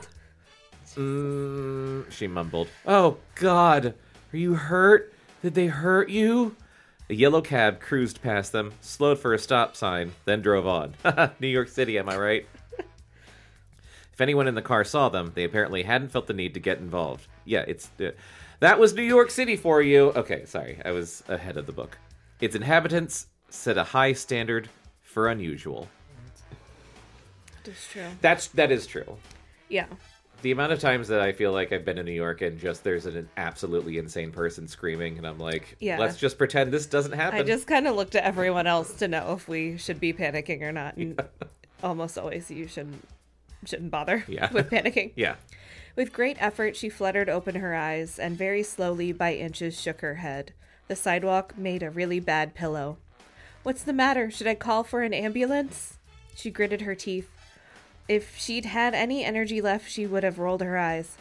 She mumbled. Oh, God. Are you hurt? Did they hurt you? A yellow cab cruised past them, slowed for a stop sign, then drove on. New York City, am I right? If anyone in the car saw them, they apparently hadn't felt the need to get involved. Yeah, that was New York City for you. Okay, sorry, I was ahead of the book. Its inhabitants set a high standard for unusual.
That's true.
That is true.
Yeah.
The amount of times that I feel like I've been in New York and just there's an absolutely insane person screaming, and I'm like,
Yeah.
Let's just pretend this doesn't happen.
I just kind of looked at everyone else to know if we should be panicking or not. And almost always you shouldn't bother with panicking.
Yeah.
With great effort, she fluttered open her eyes and very slowly by inches shook her head. The sidewalk made a really bad pillow. What's the matter? Should I call for an ambulance? She gritted her teeth. If she'd had any energy left, she would have rolled her eyes.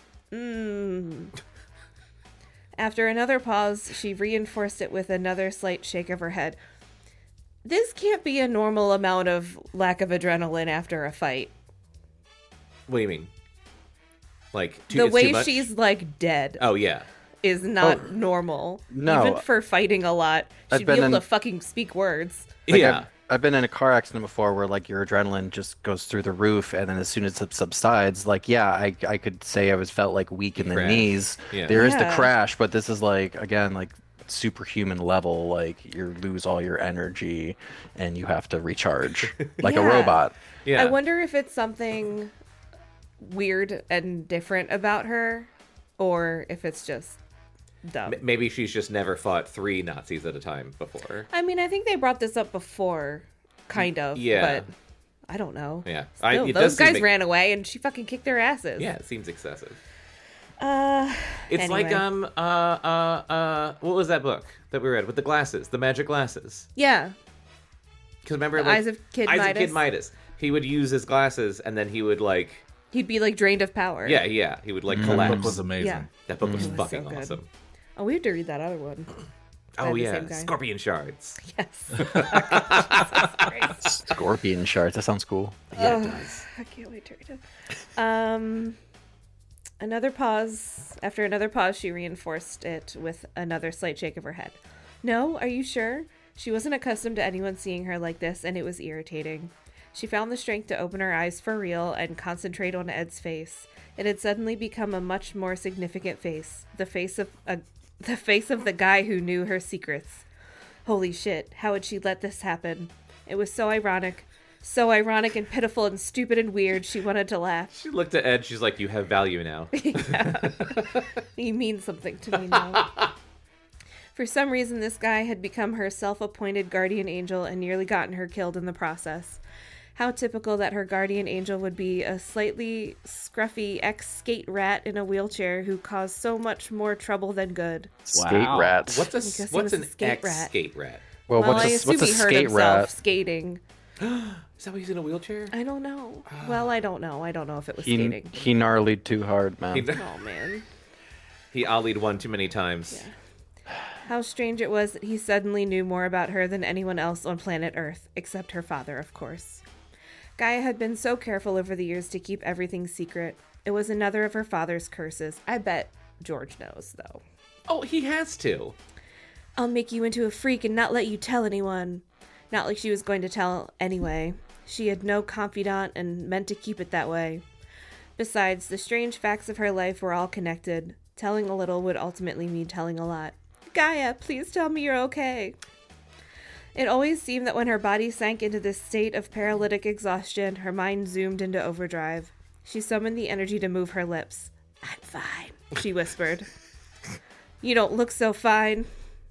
After another pause, she reinforced it with another slight shake of her head. This can't be a normal amount of lack of adrenaline after a fight.
What do you mean? Like,
The
it's
way
too much?
she's, like, dead
Oh, yeah.
is not normal.
no.
Even for fighting a lot.
I've
She'd be
been
able
in-
to fucking speak words.
Like,
Yeah.
I've been in a car accident before where like your adrenaline just goes through the roof, and then as soon as it subsides, like I could say I felt like weak in the
Crash.
knees.
Yeah.
There is the
Yeah.
crash, but this is like again like superhuman level. Like you lose all your energy, and you have to recharge like a
Yeah.
robot.
Yeah.
I wonder if it's something weird and different about her, or if it's just dumb.
Maybe she's just never fought 3 Nazis at a time before.
I mean, I think they brought this up before, kind of.
Yeah.
But I don't know.
Yeah.
Still,
It
those
does seem
guys ran away, and she fucking kicked their asses.
Yeah, it seems excessive.
It's
It's like what was that book that we read with the glasses, the magic glasses?
Yeah.
Because remember,
The Eyes of Kid Midas?
Midas. He would use his glasses, and then he would like,
He'd be like drained of power.
yeah, he would like
That
collapse.
book was amazing.
Yeah.
That book was
It was
fucking
so good.
awesome.
Oh, we have to read that other one.
Oh
the
yeah,
same guy.
Scorpion Shards.
Yes. Jesus Christ.
Scorpion shards. That sounds cool.
Yeah, it does.
I can't wait to read it. Another pause. After another pause, she reinforced it with another slight shake of her head. No, are you sure? She wasn't accustomed to anyone seeing her like this, and it was irritating. She found the strength to open her eyes for real and concentrate on Ed's face. It had suddenly become a much more significant face. The face of the guy who knew her secrets. Holy shit, how had she let this happen? It was so ironic. So ironic and pitiful and stupid and weird, she wanted to laugh.
She looked at Ed. She's like, "You have value now."
You mean something to me now. For some reason, this guy had become her self-appointed guardian angel and nearly gotten her killed in the process. How typical that her guardian angel would be a slightly scruffy ex-skate rat in a wheelchair who caused so much more trouble than good.
Skate
Wow.
rats.
What's
guess he
what's
was
an
a skate rat.
ex-skate rat?
well,
Well, I
what's
assume
a
he hurt
skate
himself
rat?
skating.
Is that why he's in a wheelchair?
I don't know. Well, I don't know. I don't know if it was
He
skating.
he gnarlied too hard, man.
Oh, man.
He ollied one too many times.
How strange it was that he suddenly knew more about her than anyone else on planet Earth, except her father, of course. Gaia had been so careful over the years to keep everything secret. It was another of her father's curses. I bet George knows, though.
Oh, he has to.
I'll make you into a freak and not let you tell anyone. Not like she was going to tell anyway. She had no confidant and meant to keep it that way. Besides, the strange facts of her life were all connected. Telling a little would ultimately mean telling a lot. Gaia, please tell me you're okay. It always seemed that when her body sank into this state of paralytic exhaustion, her mind zoomed into overdrive. She summoned the energy to move her lips. I'm fine, she whispered. You don't look so fine.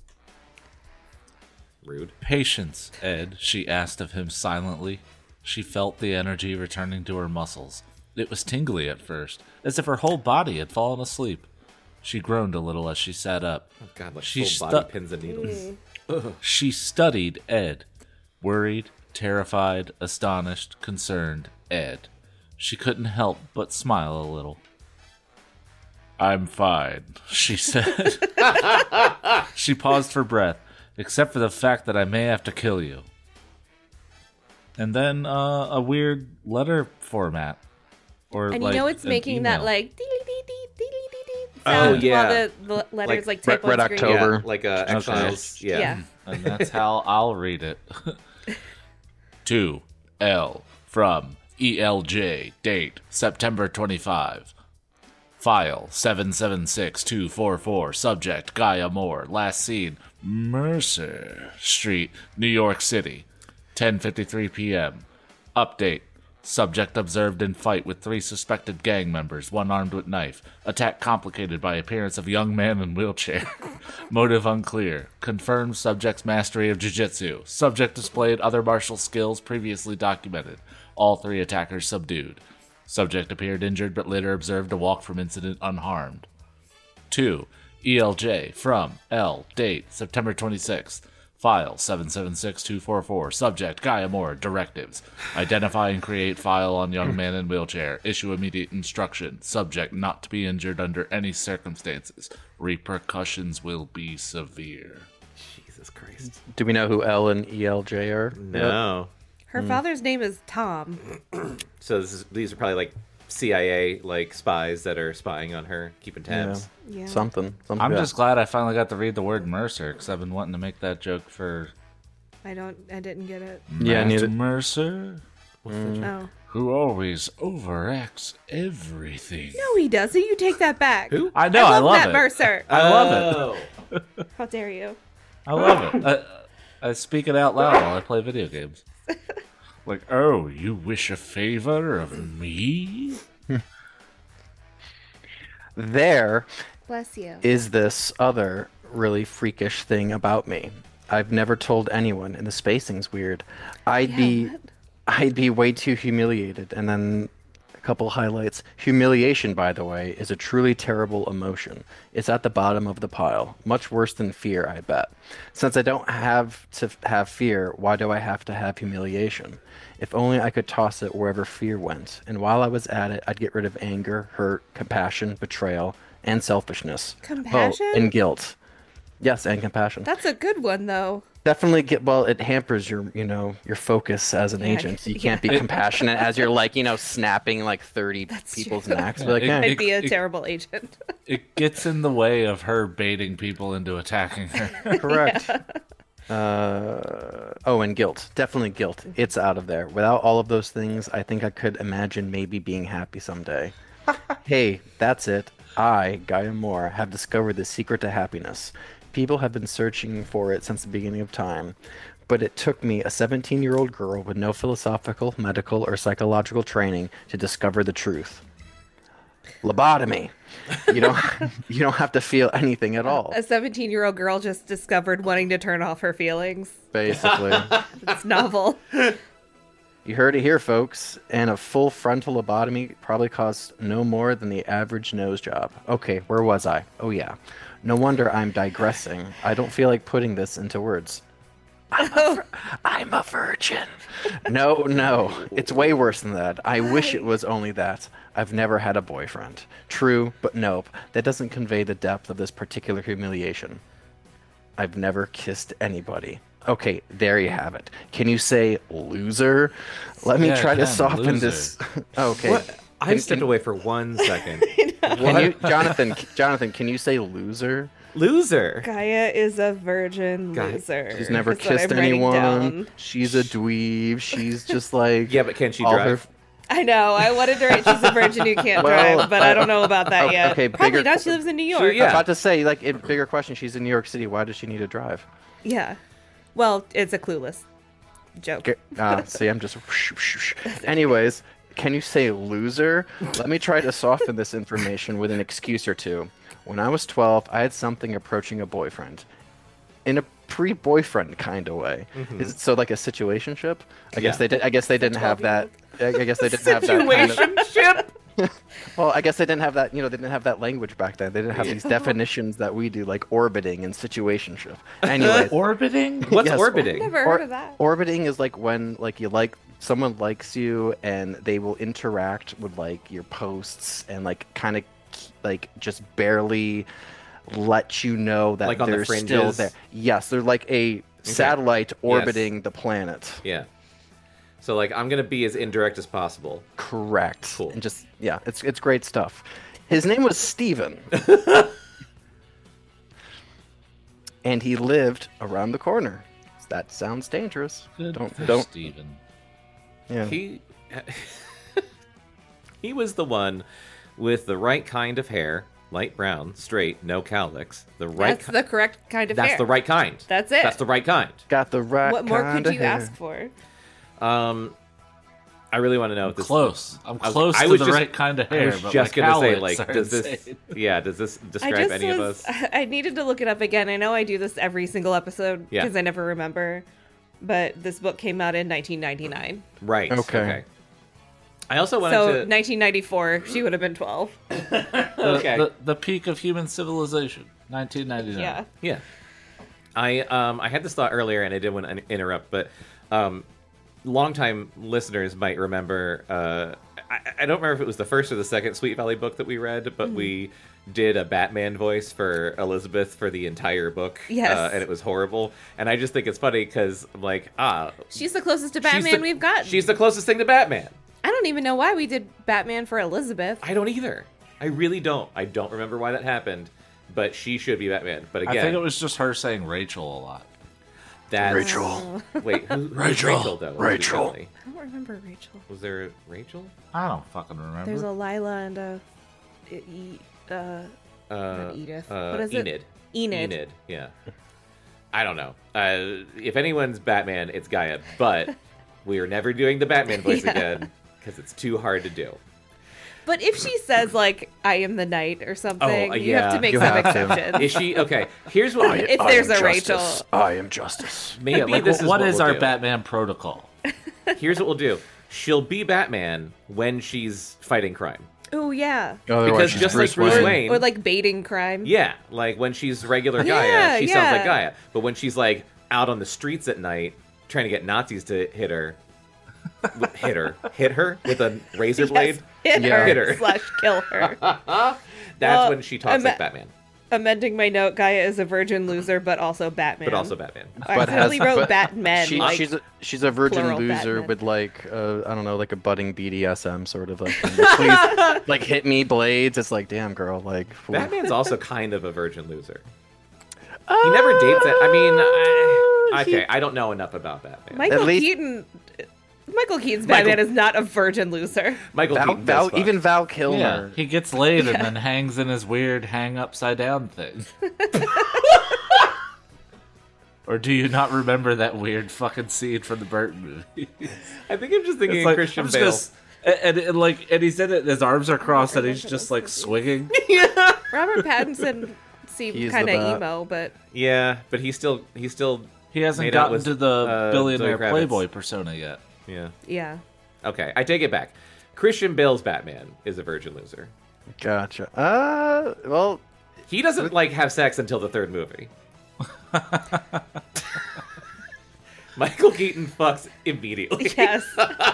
Rude.
Patience, Ed, she asked of him silently. She felt the energy returning to her muscles. It was tingly at first, as if her whole body had fallen asleep. She groaned a little as she sat up.
Oh God, like
She
full body pins and needles.
She studied Ed. Worried, terrified, astonished, concerned Ed. She couldn't help but smile a little. "I'm fine," she said. She paused for breath, except for the fact that I may have to kill you. And then a weird letter format. Or
And
like
you know it's
an
making that
email.
like dee-dee-dee-dee-dee-dee-dee
Oh,
sound
yeah.
while the letters like type
Red
on screen.
October.
Yeah, like X-Files. Yeah.
Yeah.
And that's how I'll read it. To L from ELJ, date September 25. File 776244, subject Gaia Moore, last seen Mercer Street, New York City, 10:53 p.m. Update. Subject observed in fight with 3 suspected gang members, one armed with knife. Attack complicated by appearance of young man in wheelchair. Motive unclear. Confirmed subject's mastery of jiu-jitsu. Subject displayed other martial skills previously documented. All 3 attackers subdued. Subject appeared injured but later observed to walk from incident unharmed. 2. ELJ from L. Date September 26th. File 776244. Subject Gaia Moore. Directives. Identify and create file on young man in wheelchair. Issue immediate instruction. Subject not to be injured under any circumstances. Repercussions will be severe.
Jesus Christ.
Do we know who L and ELJ are?
No.
Her father's name is Tom.
So these are probably like CIA like spies that are spying on her, keeping tabs.
Yeah.
Something.
I'm
yeah.
just glad I finally got to read the word Mercer because I've been wanting to make that joke for
I didn't get it.
Yeah,
Matt
neither-
Mercer,
Oh.
who always overacts everything.
No, he doesn't. You take that back.
Who?
I know, I love
Matt
it.
Mercer.
I love it.
How dare you?
I love it. I speak it out loud while I play video games. Like, oh, you wish a favor of me?
There
Bless you.
is this other really freakish thing about me. I've never told anyone, and the spacing's weird. I'd be way too humiliated. And then a couple highlights. Humiliation, by the way, is a truly terrible emotion. It's at the bottom of the pile. Much worse than fear, I bet. Since I don't have to have fear, why do I have to have humiliation? If only I could toss it wherever fear went. And while I was at it, I'd get rid of anger, hurt, compassion, betrayal, and selfishness.
Compassion?
Oh, and guilt. Yes, and compassion.
That's a good one, though.
Definitely it hampers your focus as an agent. You can't be compassionate as you're snapping like 30 people's
true.
necks. Be like,
It-
"Eh."
I'd be a terrible agent.
It gets in the way of her baiting people into attacking her.
Correct. And guilt. Definitely guilt. It's out of there. Without all of those things, I think I could imagine maybe being happy someday. Hey, that's it. I, Gaia Moore, have discovered the secret to happiness. People have been searching for it since the beginning of time, but it took me, a 17-year-old girl with no philosophical, medical, or psychological training, to discover the truth. Lobotomy. You don't have to feel anything at all.
A 17-year-old girl just discovered wanting to turn off her feelings.
Basically.
It's novel.
You heard it here, folks. And a full frontal lobotomy probably costs no more than the average nose job. Okay, where was I? Oh, yeah. No wonder I'm digressing. I don't feel like putting this into words. I'm a virgin. No. It's way worse than that. I wish it was only that. I've never had a boyfriend. True, but nope. That doesn't convey the depth of this particular humiliation. I've never kissed anybody. Okay, there you have it. Can you say loser? Let me
Yeah,
try to
Ken,
soften
loser.
this. Okay.
What? I stepped away for 1 second.
Can you, Jonathan, can you say loser?
Loser.
Gaia is a virgin
Gaia-
loser.
She's never
That's what
kissed
I'm writing
anyone.
down.
She's a dweeb. She's just like
Yeah, but can she
all
drive?
I know. I wanted to write she's a virgin who can't
Well,
drive, but I don't know about that yet.
okay,
Probably
bigger-
not. She lives in New York.
Sure, yeah.
About to say, like, a bigger question. She's in New York City. Why does she need to drive?
Yeah. Well, it's a clueless joke.
See, I'm just. Anyways, can you say loser? Let me try to soften this information with an excuse or two. When I was 12, I had something approaching a boyfriend, in a pre-boyfriend kind of way. Is it so like a situationship? I guess
Yeah.
they did. I guess they didn't have that. I guess they didn't have that kind of,
Situationship.
well, I guess they didn't have that, they didn't have that language back then. They didn't have these definitions that we do, like orbiting and situationship. Anyway,
Orbiting?
What's
Yes,
orbiting?
Never heard of that.
orbiting is like when someone likes you and they will interact with like your posts and like kind of like just barely let you know that
Like on the
they're still
fringes?
there. Yes, they're like a satellite orbiting the planet.
Yeah. So like I'm gonna be as indirect as possible.
Correct.
Cool.
And just it's great stuff. His name was Steven. And he lived around the corner. That sounds dangerous.
Good for
Don't
Steven.
yeah.
He he was the one with the right kind of hair, light brown, straight, no cowlicks. The right.
That's the correct kind of
That's
hair.
the right kind.
That's it.
That's the right kind.
Got the right
What more
kind
could
of
you
hair.
ask for?
I really want to know if this.
Close. I'm
I was-
close
I
to
was
the
just-
right kind of
I
hair.
was
but
just
my
gonna say,
cowlicks
like,
are
does this?
insane.
Yeah, does this
I
describe
just
any of us?
I needed to look it up again. I know I do this every single episode
Yeah.
because I never remember. But this book came out in 1999.
Right.
Okay.
I also wanted
So
to.
1994, she would have been 12.
Okay.
The peak of human civilization, 1999.
Yeah.
Yeah. I had this thought earlier and I didn't want to interrupt, but longtime listeners might remember. I don't remember if it was the first or the second Sweet Valley book that we read, but we did a Batman voice for Elizabeth for the entire book.
Yes.
And it was horrible. And I just think it's funny because, like,
She's the closest to
she's
Batman
the-
we've got.
She's the closest thing to Batman.
I don't even know why we did Batman for Elizabeth.
I don't either. I really don't. I don't remember why that happened, but she should be Batman. But
I
again,
think it was just her saying Rachel a lot.
that's
Rachel.
Wait, who's
Rachel.
Rachel though?
Rachel.
Originally?
I don't remember Rachel.
Was there a Rachel?
I don't fucking remember.
There's a Lila and a not Edith. What is
Enid.
it? Enid.
Enid. Yeah. I don't know. If anyone's Batman, it's Gaia. But we are never doing the Batman voice
Yeah.
again because it's too hard to do.
But if she says like "I am the knight" or something,
Oh,
you have
yeah.
to make
You
some
have to.
exceptions.
Is she okay? Here's what.
If there's a Rachel.
I am justice.
Maybe
Yeah, like,
this is
what is
we'll
our
do.
Batman protocol?
Here's what we'll do. She'll be Batman when she's fighting crime.
Oh yeah.
Because just like Bruce Wayne,
Or like baiting crime.
yeah, like when she's regular Gaia,
Yeah,
she sounds like
yeah.
Gaia. But when she's like out on the streets at night trying to get Nazis to hit her with a razor blade,
Hit
Yeah.
Hit her.
her / kill her.
that's
Well,
when she talks like Batman,
Amending my note, Gaia is a virgin loser, but also Batman.
but also Batman.
I accidentally wrote Batman.
She's a virgin
plural
loser
Batman.
with like I don't know, like a budding BDSM sort of like please like hit me blades. It's like damn girl, like oof.
Batman's also kind of a virgin loser. He never dates it. I mean, okay, I don't know enough about Batman.
Michael
least-
Keaton. Michael Keaton's
Michael-
Batman is not a virgin loser.
Michael
Val,
Keaton does fuck.
even Val
Yeah,
Kilmer.
he gets laid and then hangs in his weird hang upside down thing. Or do you not remember that weird fucking scene from the Burton movie?
I think I'm just thinking
It's
of Christian
I'm just
Bale.
and he's in it, his arms are crossed, and he's just like swinging.
Robert Pattinson seemed
He's
kind
the
of
bat.
emo, but
Yeah, but he's still
He hasn't
Made out
gotten
with,
to the billionaire
Zoe Kravitz.
playboy persona yet.
yeah.
yeah.
Okay, I take it back. Christian Bale's Batman is a virgin loser.
Gotcha. Well,
He doesn't like have sex until the third movie. Michael Keaton fucks immediately.
Yes.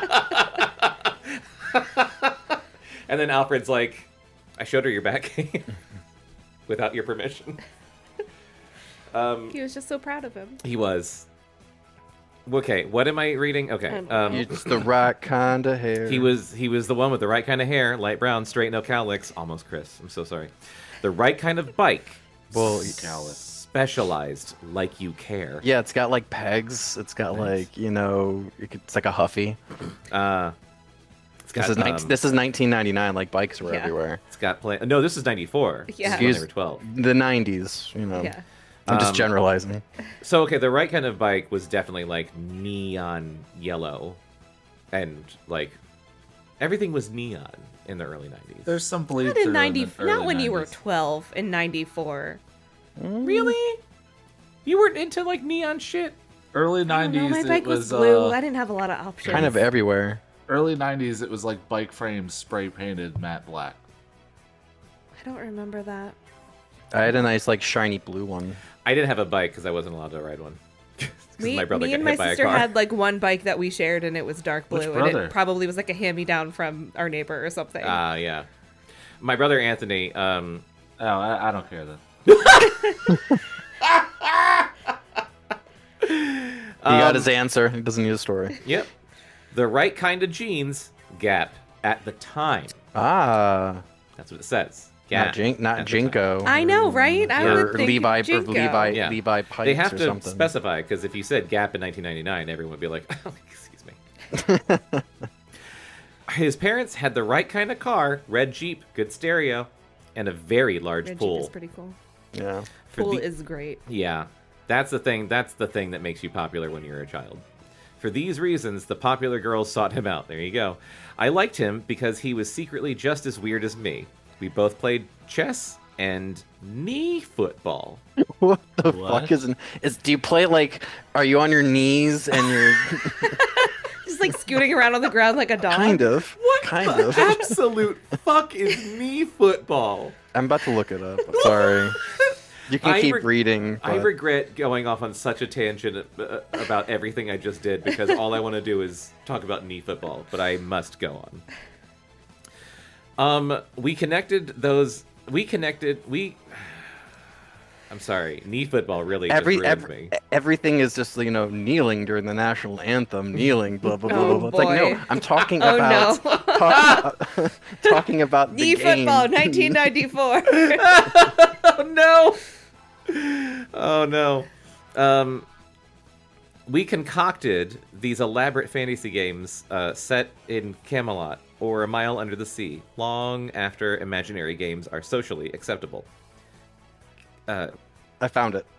And then Alfred's like, I showed her your back game without your permission.
He was just so proud of him.
He was. Okay, what am I reading? Okay.
it's the right kind of hair.
He was the one with the right kind of hair, light brown, straight, no cowlicks. Almost Chris. I'm so sorry. The right kind of bike.
Well,
Specialized like you care.
Yeah, it's got like pegs. It's got like it's like a Huffy.
It's got,
This is 1999. Like bikes were
Yeah.
everywhere.
It's got No, this is 94.
Yeah.
This is when they were 12.
The 90s.
Yeah.
I'm just generalizing.
So okay, the right kind of bike was definitely like neon yellow, and like everything was neon in the early 90s.
There's some bleed
Not
through
in 90.
the
Not
early
when you were
90s.
12 in 94.
Really? You weren't into like neon shit?
Early
I don't know,
90s.
my bike
it
was blue. I didn't have a lot of options.
Kind of everywhere.
Early 90s, it was like bike frames spray painted matte black.
I don't remember that.
I had a nice like shiny blue one.
I didn't have a bike because I wasn't allowed to ride one. 'Cause my brother
me
got
and
hit
my
by a
sister
car.
had like one bike that we shared, and it was dark blue,
Which
and
brother?
it probably was like a hand-me-down from our neighbor or something.
Yeah. My brother Anthony.
Oh, I don't care then.
He got his answer. He doesn't need a story.
Yep. The right kind of jeans, Gap, at the time.
Ah,
That's what it says.
not
Gap.
not
at the time.
Jinko.
I know, right? I
Or
would think
Levi,
Jinko.
Yeah.
Levi Pikes
They have
or
to
something.
specify, because if you said Gap in 1999, everyone would be like, oh, excuse me. His parents had the right kind of car, red Jeep, good stereo, and a very large
Red Jeep
pool.
is pretty cool.
Yeah.
For
Pool
the-
is great.
Yeah, that's the thing. That's the thing that makes you popular when you're a child. For these reasons, the popular girls sought him out. There you go. I liked him because he was secretly just as weird as me. We both played chess and knee football.
What the
What?
fuck is? Do you play like? Are you on your knees and you're
Just like scooting around on the ground like a dog.
kind of?
What
Kind
the
of.
absolute fuck is knee football?
I'm about to look it up. Sorry. You can
I
keep
reg-
reading.
I
but-
regret going off on such a tangent about everything I just did because all I want to do is talk about knee football, but I must go on. We connected. I'm sorry. Knee football really just ruined me.
Everything is just kneeling during the national anthem, kneeling, blah blah blah
Oh,
blah. It's like
boy.
no, I'm talking
Oh,
about talking about the
Knee
game.
football, 1994.
Oh no! Oh no! We concocted these elaborate fantasy games set in Camelot or A Mile Under the Sea, long after imaginary games are socially acceptable.
I found it.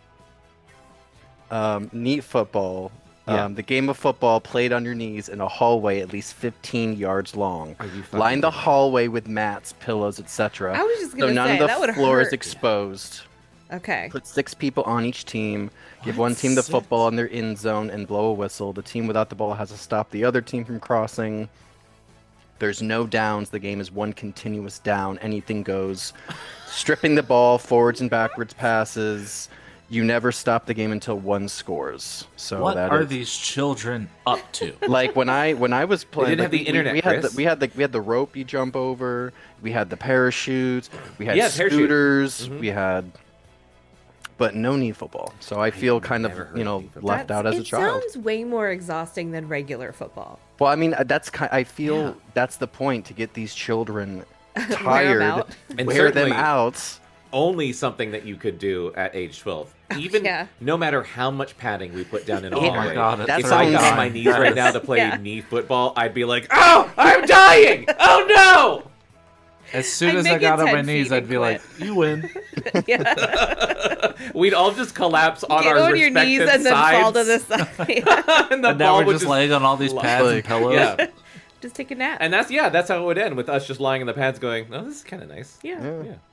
Neat football.
Yeah.
The game of football played on your knees in a hallway at least 15 yards long.
Are you fucking
Line the
kidding me?
hallway with mats, pillows, etc.
I was just
So
gonna
none
say,
of the
that would
floor is
hurt.
exposed.
Okay.
Put 6 people on each team. Give
What?
one team the
6?
football in their end zone and blow a whistle. The team without the ball has to stop the other team from crossing. There's no downs. The game is one continuous down. Anything goes. Stripping the ball, forwards and backwards passes. You never stop the game until one scores. So
What
that
are
is-
these children up to?
Like when I was playing,
didn't have
like,
the internet,
We had
Chris.
we had the rope you jump over. We had the parachutes. We had
Yeah, parachute.
scooters.
Mhm.
We had, but no knee football. So I feel kind
never
of
heard of knee football.
left out as a child.
It sounds way more exhausting than regular football.
Well, I mean that's I feel that's the point, to get these children
Wear 'em
tired,
out.
And
wear them
certainly-
out.
Only something that you could do at age 12. Even
yeah.
no matter how much padding we put down in a
Oh my
hallway.
God,
that
if I got
sounds-
on my knees right now to play
Yeah.
knee football, I'd be like, "Oh, I'm dying! Oh
As soon
I'd
as I
make
got
it
on my
10
knees,
feet
I'd
and
be like, "You win."
Yeah.
no!" We'd all just collapse on
Get
our
on your knees
respective
and then
sides,
fall to the side.
and the
And now
ball
we're
would
just laying on all these pads and
like-
pillows.
Yeah,
Just take a nap.
and that's how it would end, with us just lying in the pads, going, "Oh, this is kind of nice."
yeah.
Yeah.
Yeah.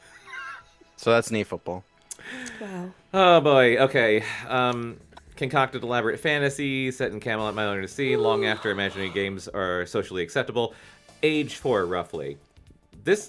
So that's knee football.
Wow.
Oh boy. Okay. Concocted elaborate fantasy set in Camelot, Mile Under the Sea, long after imaginary games are socially acceptable. Age 4, roughly. This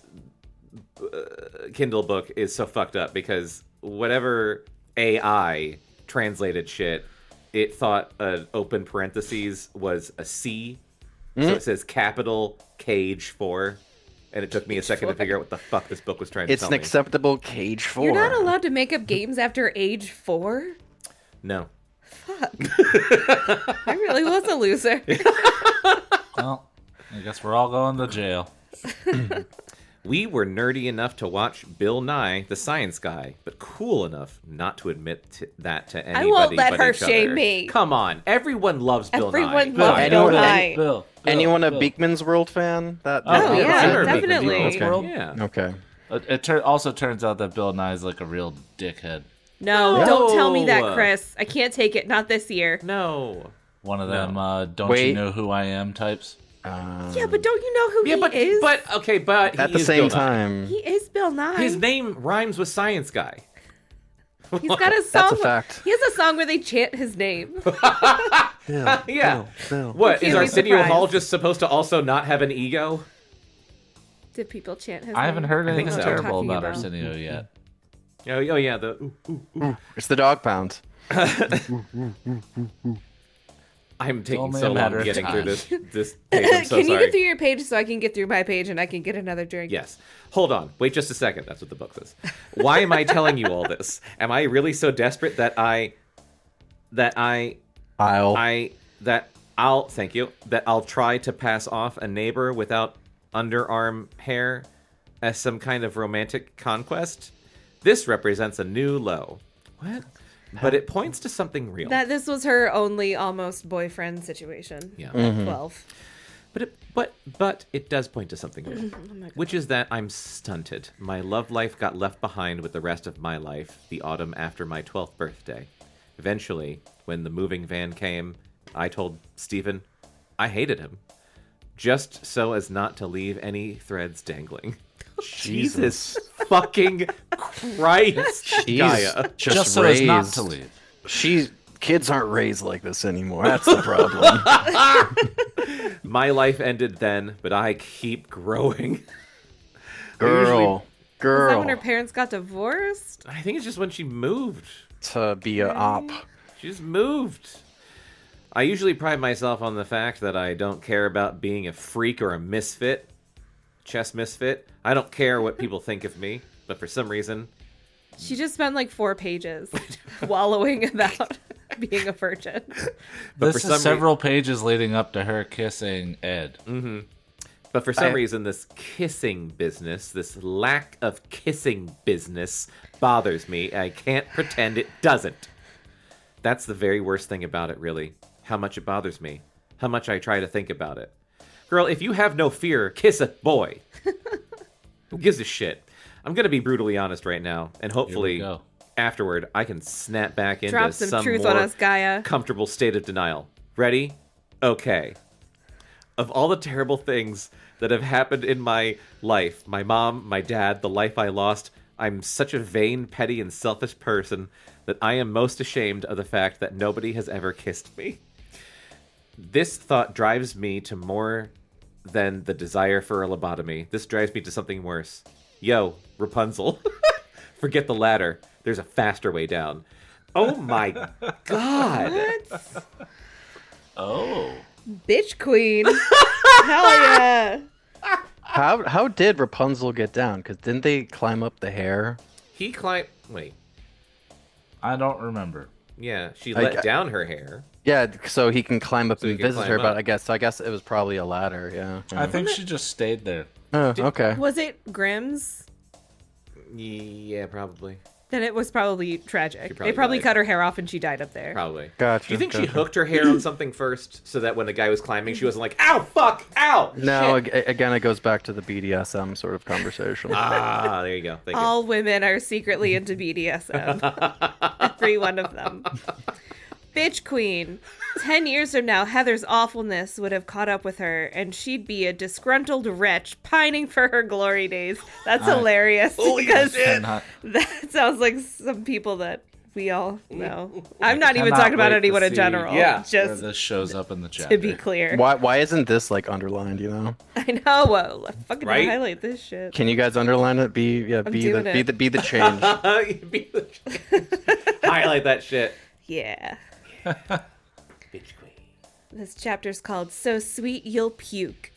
Kindle book is so fucked up because whatever AI translated shit, it thought an open parentheses was a C. So it says capital Cage 4. And it took me a second to figure out what the fuck this book was trying to
It's
tell
an
me.
acceptable cage 4.
You're not allowed to make up games after age 4?
No.
I really was a loser.
Well, I guess we're all going to jail.
We were nerdy enough to watch Bill Nye, the Science Guy, but cool enough not to admit that to anybody.
won't let
but
her
each
shame
other.
me.
Come on, everyone loves Bill Nye.
Everyone
Bill,
loves
anyone-
Bill Nye.
Bill.
Anyone a
Bill.
Beekman's World fan?
Oh,
yeah,
I remember
definitely.
Beekman's
Okay.
World. Yeah.
Okay.
It also turns out that Bill Nye's like a real dickhead.
No,
No.
don't tell me that, Chris. I can't take it. Not this year.
No.
One of them, don't
Wait.
you know who I am types.
Yeah, but don't you know who
Yeah,
he
but
is?
okay, but
At
he
the
is
same
Bill Nye.
time,
he is Bill Nye.
His name rhymes with Science Guy.
He's got a song.
That's a fact.
He has a song where they chant his name.
Yeah.
Bill.
What,
You
is
can't be
Arsenio Hall
surprised.
just supposed to also not have an ego?
Did people chant his name?
I haven't heard
I think
anything
so.
terrible
Talking
about
about.
Arsenio yet.
Oh yeah, the
It's the dog pound.
I'm taking
only
so
a matter
long
of
getting
time.
through this page. I'm so
Can you
sorry.
get through your page so I can get through my page and I can get another drink?
Yes. Hold on. Wait just a second. That's what the book says. Why am I telling you all this? Am I really so desperate that I'll try to pass off a neighbor without underarm hair as some kind of romantic conquest? This represents a new low. What? But it points to something real.
That this was her only almost boyfriend situation.
Yeah.
At 12.
But it does point to something real,
Oh
which is that I'm stunted. My love life got left behind with the rest of my life the autumn after my 12th birthday. Eventually, when the moving van came, I told Stephen I hated him, just so as not to leave any threads dangling. Jesus fucking Christ,
She's
Gaia.
Just so as not
raised-
to leave.
Kids aren't raised like this anymore. That's the problem.
My life ended then, but I keep growing.
Girl.
Was that when her parents got divorced?
I think it's just when she moved.
To be a op.
She just moved. I usually pride myself on the fact that I don't care about being a freak or a misfit. Chess misfit. I don't care what people think of me, but for some reason,
She just spent like 4 pages wallowing about being a virgin.
But
This
for
is
some
several pages leading up to her kissing Ed.
But for some reason, this kissing business, this lack of kissing business, bothers me. I can't pretend it doesn't. That's the very worst thing about it, really. How much it bothers me. How much I try to think about it. Girl, if you have no fear, kiss a boy. Who gives a shit? I'm going to be brutally honest right now, and hopefully
go.
afterward I can snap back into
Drop some truth
more
on us, Gaia.
comfortable state of denial. Ready? Okay. Of all the terrible things that have happened in my life, my mom, my dad, the life I lost, I'm such a vain, petty, and selfish person that I am most ashamed of the fact that nobody has ever kissed me. This thought drives me to more than the desire for a lobotomy. This drives me to something worse. Yo, Rapunzel. Forget the ladder. There's a faster way down. Oh my god.
Oh.
Bitch queen. Hell yeah.
How did Rapunzel get down? Because didn't they climb up the hair?
He climbed. Wait.
I don't remember.
Yeah, she
Like,
let down her hair.
Yeah, so he can climb up
So he
and
can
visit
climb
her. But
up.
I guess it was probably a ladder. Yeah.
I think she just stayed there.
Oh, okay.
Was it Grimm's?
Yeah, probably.
Then it was probably tragic.
probably
They probably
died.
cut her hair off and she died up there.
Probably.
Gotcha.
Do you think she
gotcha.
hooked her hair on something first so that when the guy was climbing, she wasn't like, ow, fuck, ow?
No,
shit."
again, it goes back to the BDSM sort of conversation.
Ah, there you go. Thank you.
All women are secretly into BDSM. Every one of them. Bitch queen. 10 years from now, Heather's awfulness would have caught up with her, and she'd be a disgruntled wretch pining for her glory days. That's hilarious. Because
Cannot-
that sounds like some people that we all know. I'm not even
cannot
talking about
wait to
anyone in
see
general.
Yeah.
Where
Just
this shows up in the
to
chapter.
be clear.
Why isn't this like underlined? You know?
I know. Well, fucking
Right?
highlight this shit.
Can you guys underline it? Be
doing it.
the change.
Highlight that shit.
Yeah.
Bitch queen.
This chapter's called So Sweet You'll Puke.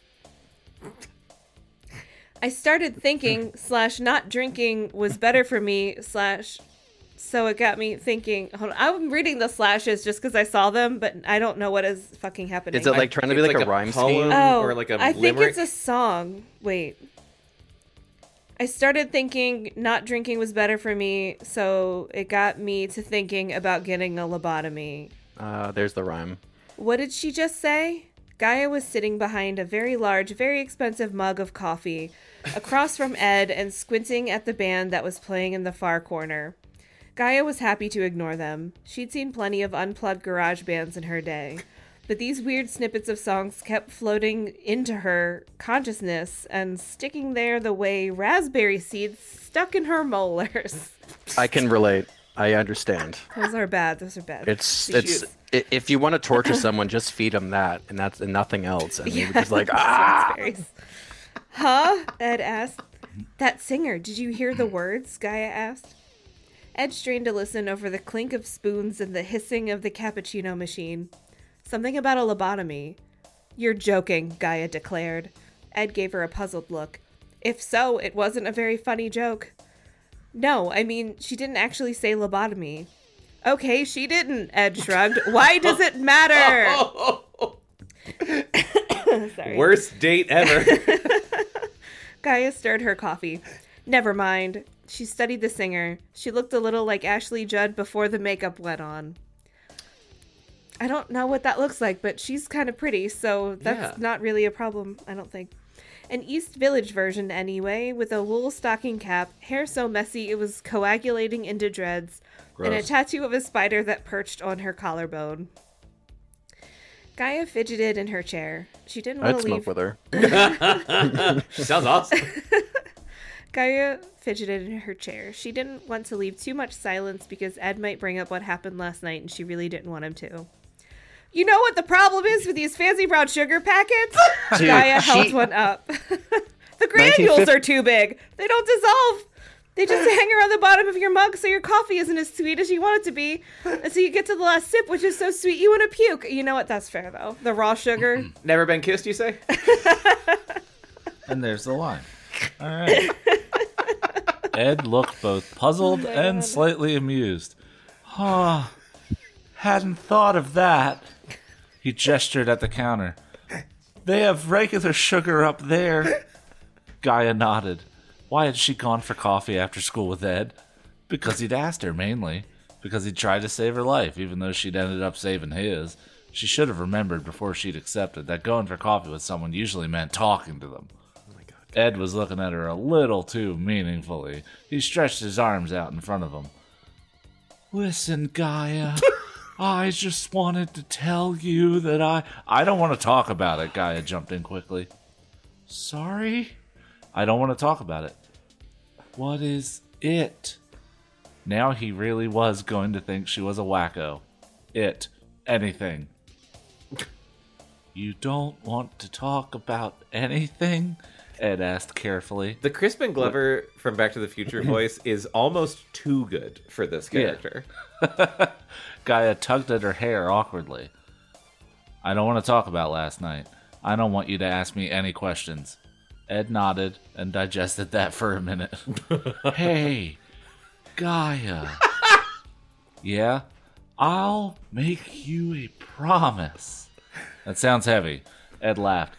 I started thinking / not drinking was better for me / so it got me thinking. Hold on, I'm reading the slashes just because I saw them, but I don't know what is fucking happening.
Is it like trying to be
It's
like a rhyme
poem
scheme?
Oh,
or like a
I think
limerick?
it's a song. Wait. I started thinking not drinking was better for me, so it got me to thinking about getting a lobotomy.
There's the rhyme.
What did she just say? Gaia was sitting behind a very large, very expensive mug of coffee, across from Ed and squinting at the band that was playing in the far corner. Gaia was happy to ignore them. She'd seen plenty of unplugged garage bands in her day. But these weird snippets of songs kept floating into her consciousness and sticking there the way raspberry seeds stuck in her molars.
I can relate. I understand.
Those are bad. Those are bad.
It's if you want to torture someone, just feed them that, and that's and nothing else. And you're just like, ah.
Raspberries. Huh? Ed asked. That singer, did you hear the words? Gaia asked. Ed strained to listen over the clink of spoons and the hissing of the cappuccino machine. Something about a lobotomy. You're joking, Gaia declared. Ed gave her a puzzled look. If so, it wasn't a very funny joke. No, I mean, she didn't actually say lobotomy. Okay, she didn't, Ed shrugged. Why does it matter? Sorry.
Worst date ever.
Gaia stirred her coffee. Never mind. She studied the singer. She looked a little like Ashley Judd before the makeup went on. I don't know what that looks like, but she's kind of pretty, so that's not really a problem, I don't think. An East Village version, anyway, with a wool stocking cap, hair so messy it was coagulating into dreads, and a tattoo of a spider that perched on her collarbone. Gaia fidgeted in her chair. She didn't want
I'd
to
smoke
leave.
with her.
Sounds awesome.
Gaia fidgeted in her chair. She didn't want to leave too much silence because Ed might bring up what happened last night, and she really didn't want him to. You know what the problem is with these fancy brown sugar packets?
Dude,
Gaia held one up. The granules are too big. They don't dissolve. They just hang around the bottom of your mug so your coffee isn't as sweet as you want it to be. And so you get to the last sip, which is so sweet you want to puke. You know what? That's fair, though. The raw sugar.
Never been kissed, you say?
And there's the line. All right. Ed looked both puzzled and slightly amused. Ah, hadn't thought of that. He gestured at the counter. They have regular sugar up there. Gaia nodded. Why had she gone for coffee after school with Ed? Because he'd asked her, mainly. Because he'd tried to save her life, even though she'd ended up saving his. She should have remembered before she'd accepted that going for coffee with someone usually meant talking to them. Ed was looking at her a little too meaningfully. He stretched his arms out in front of him. Listen, Gaia, I just wanted to tell you that I don't want to talk about it, Gaia jumped in quickly. Sorry? I don't want to talk about it. What is it? Now he really was going to think she was a wacko. It. Anything. You don't want to talk about anything? Ed asked carefully.
The Crispin Glover from Back to the Future voice is almost too good for this character.
Gaia tugged at her hair awkwardly. I don't want to talk about last night. I don't want you to ask me any questions. Ed nodded and digested that for a minute. Hey, Gaia. Yeah? I'll make you a promise. That sounds heavy. Ed laughed.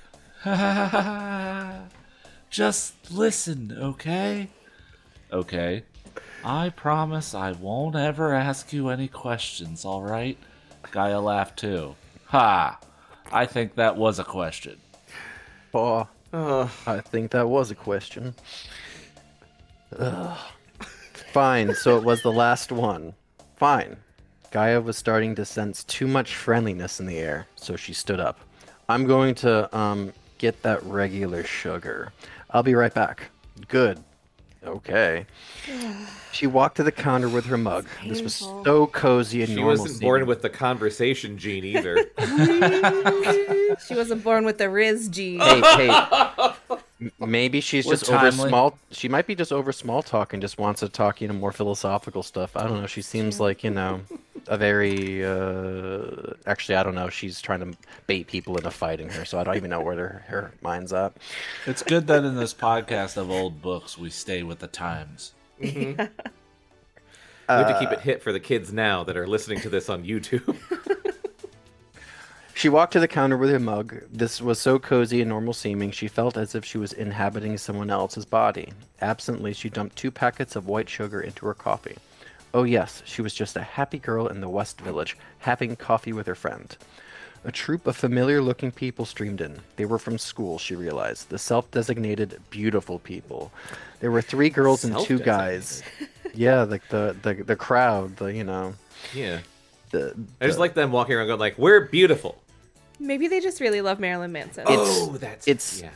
Just listen, okay? Okay. I promise I won't ever ask you any questions, alright? Gaia laughed too. Ha! I think that was a question.
Oh, I think that was a question. Ugh. Fine, so it was the last one. Fine. Gaia was starting to sense too much friendliness in the air, so she stood up. I'm going to, get that regular sugar. I'll be right back. Good. Okay. She walked to the counter with her mug. This was so cozy and
She
normal.
wasn't born with the conversation gene either.
She wasn't born with the Riz gene.
Hey, maybe she's
We're
just over
timely.
small. She might be just over small talk and just wants to talk, more philosophical stuff. I don't know. She seems like, a very. Actually, I don't know. She's trying to bait people into fighting her, so I don't even know where her mind's at.
It's good that in this podcast of old books, we stay with the times.
We have to keep it hit for the kids now that are listening to this on YouTube.
She walked to the counter with her mug. This was so cozy and normal seeming, she felt as if she was inhabiting someone else's body. Absently, she dumped 2 packets of white sugar into her coffee. Oh yes, she was just a happy girl in the West Village, having coffee with her friend. A troop of familiar-looking people streamed in. They were from school, she realized. The self-designated beautiful people. There were 3 girls and 2 guys. Yeah, like the crowd,
Yeah.
the
I just like them walking around going like, we're beautiful.
Maybe they just really love Marilyn Manson.
Oh, that's...
it's-
Yeah.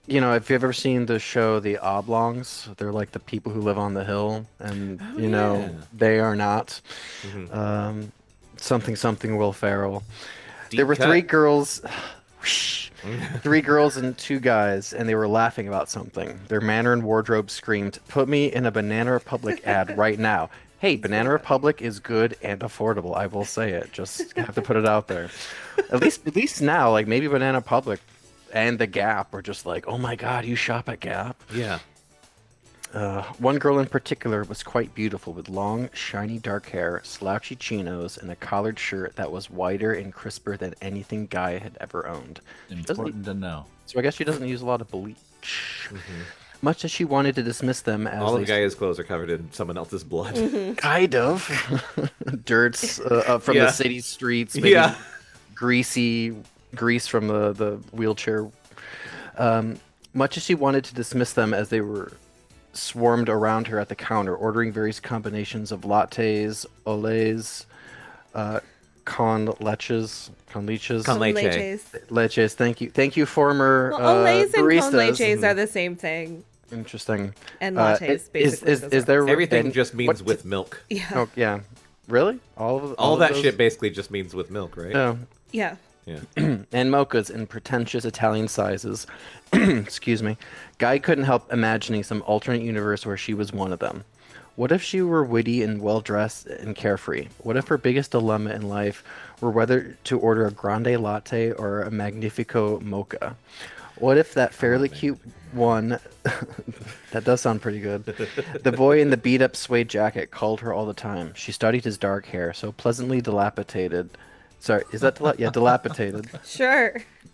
you know, if you've ever seen the show The Oblongs, they're like the people who live on the hill, and you know they are not. Something Will Ferrell. There were
cut.
three girls. Three girls and two guys, and they were laughing about something. Their manner and wardrobe screamed, "Put me in a Banana Republic ad right now." Hey, Banana Republic is good and affordable. I will say it. Just have to put it out there. At least now, like maybe Banana Republic and the Gap are just like, oh my God, you shop at Gap?
Yeah.
One girl in particular was quite beautiful with long, shiny dark hair, slouchy chinos, and a collared shirt that was whiter and crisper than anything Guy had ever owned.
Important to know.
So I guess she doesn't use a lot of bleach. Much as she wanted to dismiss them as
All of Gaia's clothes are covered in someone else's blood.
kind of dirts from
Yeah.
the city streets, maybe
Yeah.
grease from the wheelchair. Much as she wanted to dismiss them as they were swarmed around her at the counter, ordering various combinations of lattes, olays, con leches.
Con leche.
Leches.
Thank you, former
Well, olays and con
baristas.
leches are the same thing.
Interesting.
And lattes, basically.
Is there
Everything
and
just means
what-
with milk.
Yeah.
Oh yeah, really?
All
of
that
those?
shit basically just means with milk, right?
Oh.
Yeah.
Yeah.
And mochas in pretentious Italian sizes. Excuse me. Guy couldn't help imagining some alternate universe where she was one of them. What if she were witty and well-dressed and carefree? What if her biggest dilemma in life were whether to order a grande latte or a magnifico mocha? What if that fairly cute one... that does sound pretty good. The boy in the beat-up suede jacket called her all the time. She studied his dark hair, so pleasantly dilapidated... Sorry, is that dilapidated?
Sure.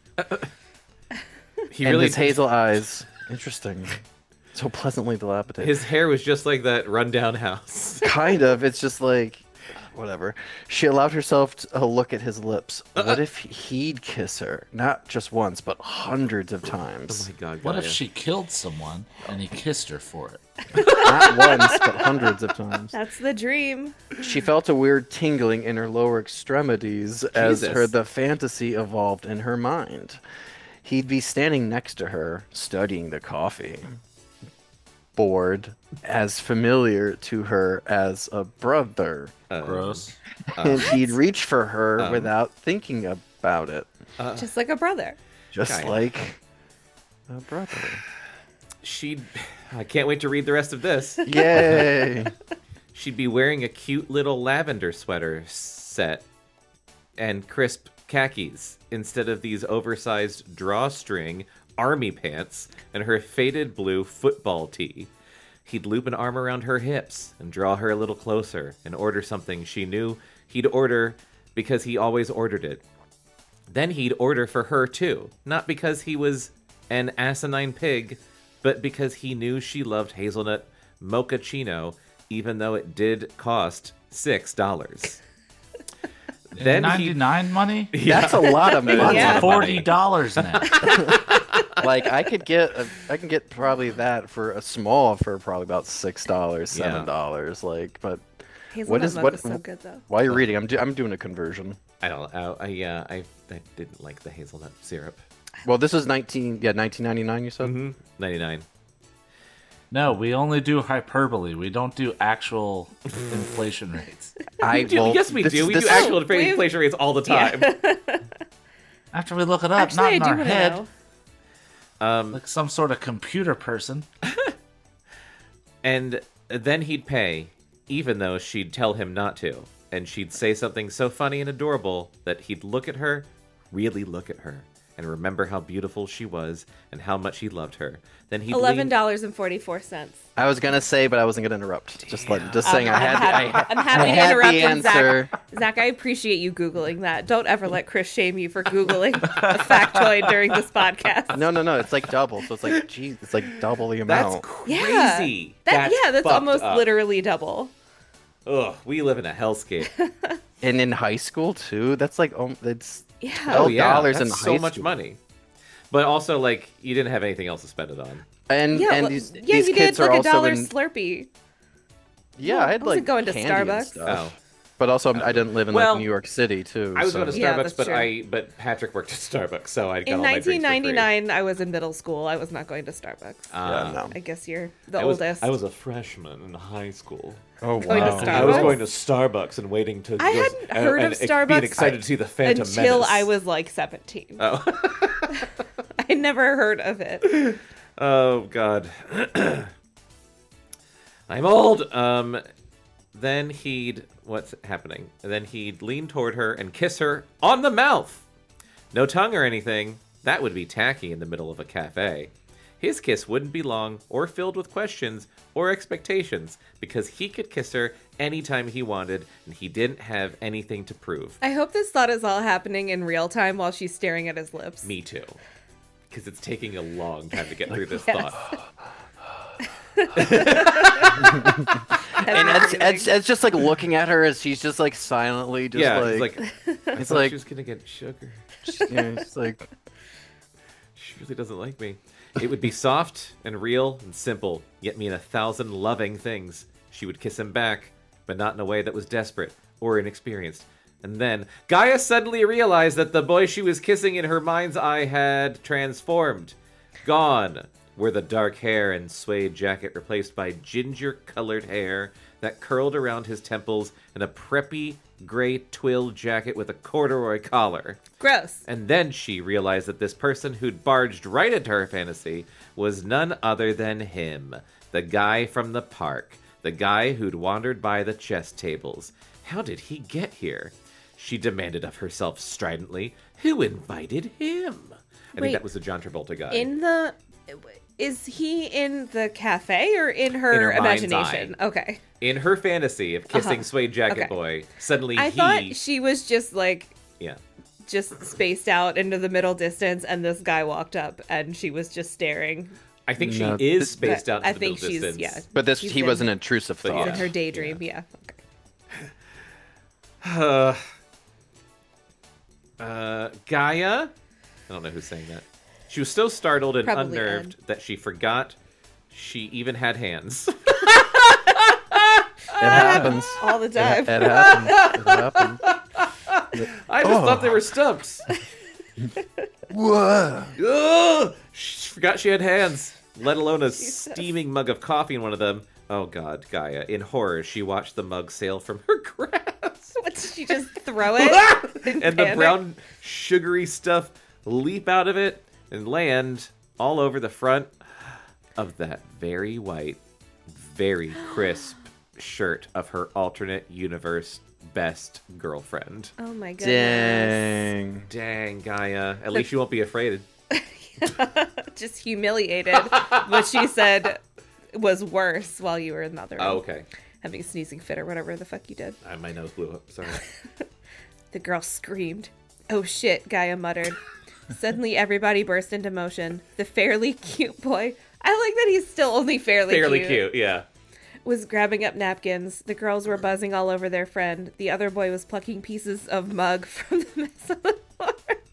He
And
really
his hazel eyes. Interesting. So pleasantly dilapidated.
His hair was just like that rundown house.
Kind of. It's just like, whatever. She allowed herself a look at his lips. What if he'd kiss her? Not just once, but hundreds of
Oh
times.
my god.
What if
Gaia.
she killed someone and he kissed her for it?
Not once, but hundreds of times.
That's the dream.
She felt a weird tingling in her lower extremities as
Jesus.
the fantasy evolved in her mind. He'd be standing next to her, studying the coffee. Bored, as familiar to her as a brother.
Gross.
And he'd reach for her without thinking about it.
Just like a brother.
Just
Kinda.
like a brother.
I can't wait to read the rest of this.
Yay!
She'd be wearing a cute little lavender sweater set and crisp khakis instead of these oversized drawstring army pants and her faded blue football tee. He'd loop an arm around her hips and draw her a little closer and order something she knew he'd order because he always ordered it. Then he'd order for her too, not because he was an asinine pig, but because he knew she loved hazelnut mochaccino, even though it did cost $6. Then he
99 money?
That's a lot of money.
Yeah.
$40 now.
Like I can get probably that for a small for probably about $6, $7. Like, but
Hazelnut
is-
mocha's
what-
so good though.
while you're reading, I'm doing a conversion.
I don't know. I didn't like the hazelnut syrup.
Well, this is 1999. You said.
99.
No, we only do hyperbole. We don't do actual inflation rates.
Yes, we do. We do actual
We've-
inflation rates all the time.
After we look it up,
Actually,
not
I
in
do
our
want to
head,
know.
like some sort of computer person.
And then he'd pay, even though she'd tell him not to. And she'd say something so funny and adorable that he'd look at her, really look at her, and remember how beautiful she was and how much he loved her. Then he'd lean-
$11.44.
I was gonna say, but I wasn't gonna interrupt. Just saying, I had
I'm happy
I
to
had
interrupt
the
him,
answer.
Zach, I appreciate you Googling that. Don't ever let Chris shame you for Googling a factoid during this podcast.
No. It's like double. So it's like, geez, it's like double the
That's
amount.
crazy.
That's
fucked
almost
up.
literally double.
Ugh, we live in a hellscape.
And in high school too. That's like, it's
Yeah.
Oh yeah,
$12
that's
in
so
high
much
school.
money. But also, like, you didn't have anything else to spend it on.
And
Yeah, well,
these
yeah,
these
you
kids
did
are
like
also
$1
in.
Slurpee.
Yeah, I had
I wasn't
like
going to
candy and
Starbucks.
stuff. But also, I didn't live in
Well,
like New York City too.
I was
so.
going to
Yeah,
Starbucks,
that's
but
true.
but Patrick worked at Starbucks, so I got
In
all my drinks for free.
1999, I was in middle school. I was not going to Starbucks.
Yeah, no.
I guess you're the
I was
oldest.
a freshman in high school.
Oh
Going to
wow.
Starbucks?
I was going to Starbucks and waiting to.
I
go-
hadn't heard
and
of
being
Starbucks
excited to see the Phantom
until
Menace.
I was like 17.
Oh.
I never heard of it.
Oh God. I'm old. Then what's happening? And then he'd lean toward her and kiss her on the mouth. No tongue or anything. That would be tacky in the middle of a cafe. His kiss wouldn't be long or filled with questions or expectations because he could kiss her anytime he wanted and he didn't have anything to prove.
I hope this thought is all happening in real time while she's staring at his lips.
Me too. Because it's taking a long time to get through this
Yes.
thought.
And Ed's just like looking at her as she's just like silently, just
Yeah,
like,
I
it's
thought
like,
she was gonna get sugar.
it's like,
She really doesn't like me. It would be soft and real and simple, yet mean 1,000 loving things. She would kiss him back, but not in a way that was desperate or inexperienced. And then, Gaia suddenly realized that the boy she was kissing in her mind's eye had transformed. Gone were the dark hair and suede jacket replaced by ginger-colored hair that curled around his temples and a preppy gray twill jacket with a corduroy collar.
Gross.
And then she realized that this person who'd barged right into her fantasy was none other than him, the guy from the park, the guy who'd wandered by the chess tables. How did he get here? She demanded of herself stridently. Who invited him? I
Wait,
think that was the John Travolta guy.
Is he in the cafe or in her,
In her mind's
imagination?
eye.
Okay.
In her fantasy of kissing Suede Jacket
Okay.
Boy, suddenly
I thought she was just like
yeah.
just spaced out into the middle distance and this guy walked up and she was just staring.
I think she
No,
is spaced
But
out to
I
the
think
middle
she's
distance.
yeah.
but this
she's
he
in-
was an intrusive
But
thought.
in her daydream, yeah. Okay.
Gaia? I don't know who's saying that. She was so startled and
Probably
unnerved that she forgot she even had hands.
It happens.
All the time.
It happens. It happens.
I just thought they were stumps.
Whoa.
Ugh! She forgot she had hands, let alone a steaming mug of coffee in one of them. Oh God, Gaia. In horror, she watched the mug sail from her grasp.
What, did she just throw it? in
And the
panic?
brown, sugary stuff leap out of it and land all over the front of that very white, very crisp shirt of her alternate universe best girlfriend.
Oh my goodness.
Dang.
Dang, Gaia. At least you won't be afraid.
Just humiliated. What she said was worse while you were in the other room.
Oh, okay.
Having a sneezing fit or whatever the fuck you did.
My nose blew up. Sorry.
The girl screamed. Oh shit, Gaia muttered. Suddenly everybody burst into motion. The fairly cute boy, I like that he's still only fairly
cute, yeah.
was grabbing up napkins. The girls were buzzing all over their friend. The other boy was plucking pieces of mug from the mess on the floor.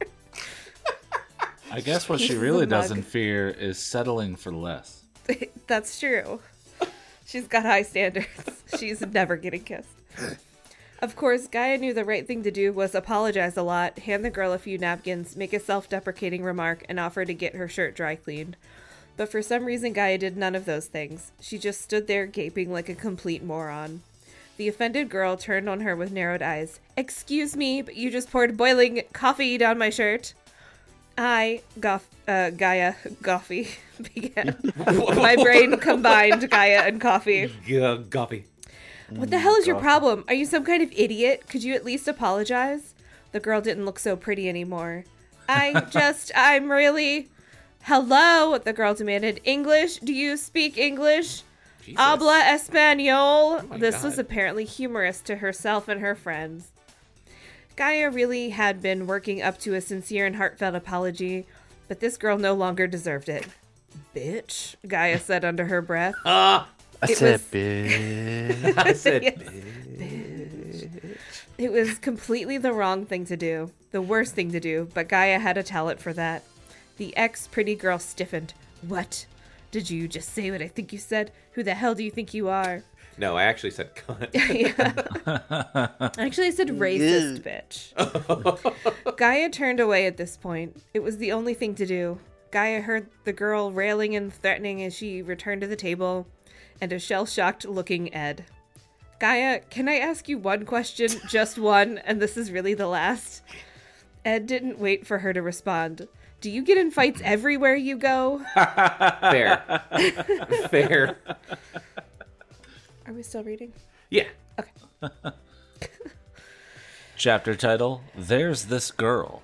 I guess what she
Pieces
really
of mug.
doesn't fear is settling for less.
That's true. She's got high standards. She's never getting kissed. Of course, Gaia knew the right thing to do was apologize a lot, hand the girl a few napkins, make a self-deprecating remark, and offer to get her shirt dry cleaned. But for some reason, Gaia did none of those things. She just stood there gaping like a complete moron. The offended girl turned on her with narrowed eyes. "Excuse me, but you just poured boiling coffee down my shirt." Gaia, Goffy, began. My brain combined Gaia and coffee.
Goppy.
What the hell is your problem? Are you some kind of idiot? Could you at least apologize? The girl didn't look so pretty anymore. I'm really... Hello, the girl demanded. English? Do you speak English?
Jesus.
Habla Espanol?
my
This was
God.
apparently humorous to herself and her friends. Gaia really had been working up to a sincere and heartfelt apology, but this girl no longer deserved it. Bitch, Gaia said under her breath.
I
It
said,
was-
bitch.
I said,
Yes. It was completely the wrong thing to do, the worst thing to do, but Gaia had a talent for that. The ex-pretty girl stiffened. What? Did you just say what I think you said? Who the hell do you think you are?
No, I actually said cunt.
Yeah. Actually, I said racist bitch. Gaia turned away at this point. It was the only thing to do. Gaia heard the girl railing and threatening as she returned to the table, and a shell-shocked looking Ed. Gaia, can I ask you one question? Just one, and this is really the last. Ed didn't wait for her to respond. Do you get in fights everywhere you go?
Fair. Fair.
Are we still reading?
Yeah.
Okay.
Chapter title, There's This Girl.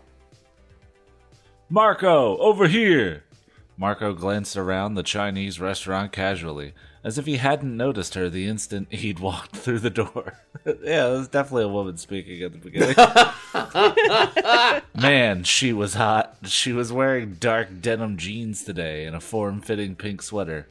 Marco, over here! Marco glanced around the Chinese restaurant casually, as if he hadn't noticed her the instant he'd walked through the door. Yeah, it was definitely a woman speaking at the beginning. Man, she was hot. She was wearing dark denim jeans today and a form-fitting pink sweater.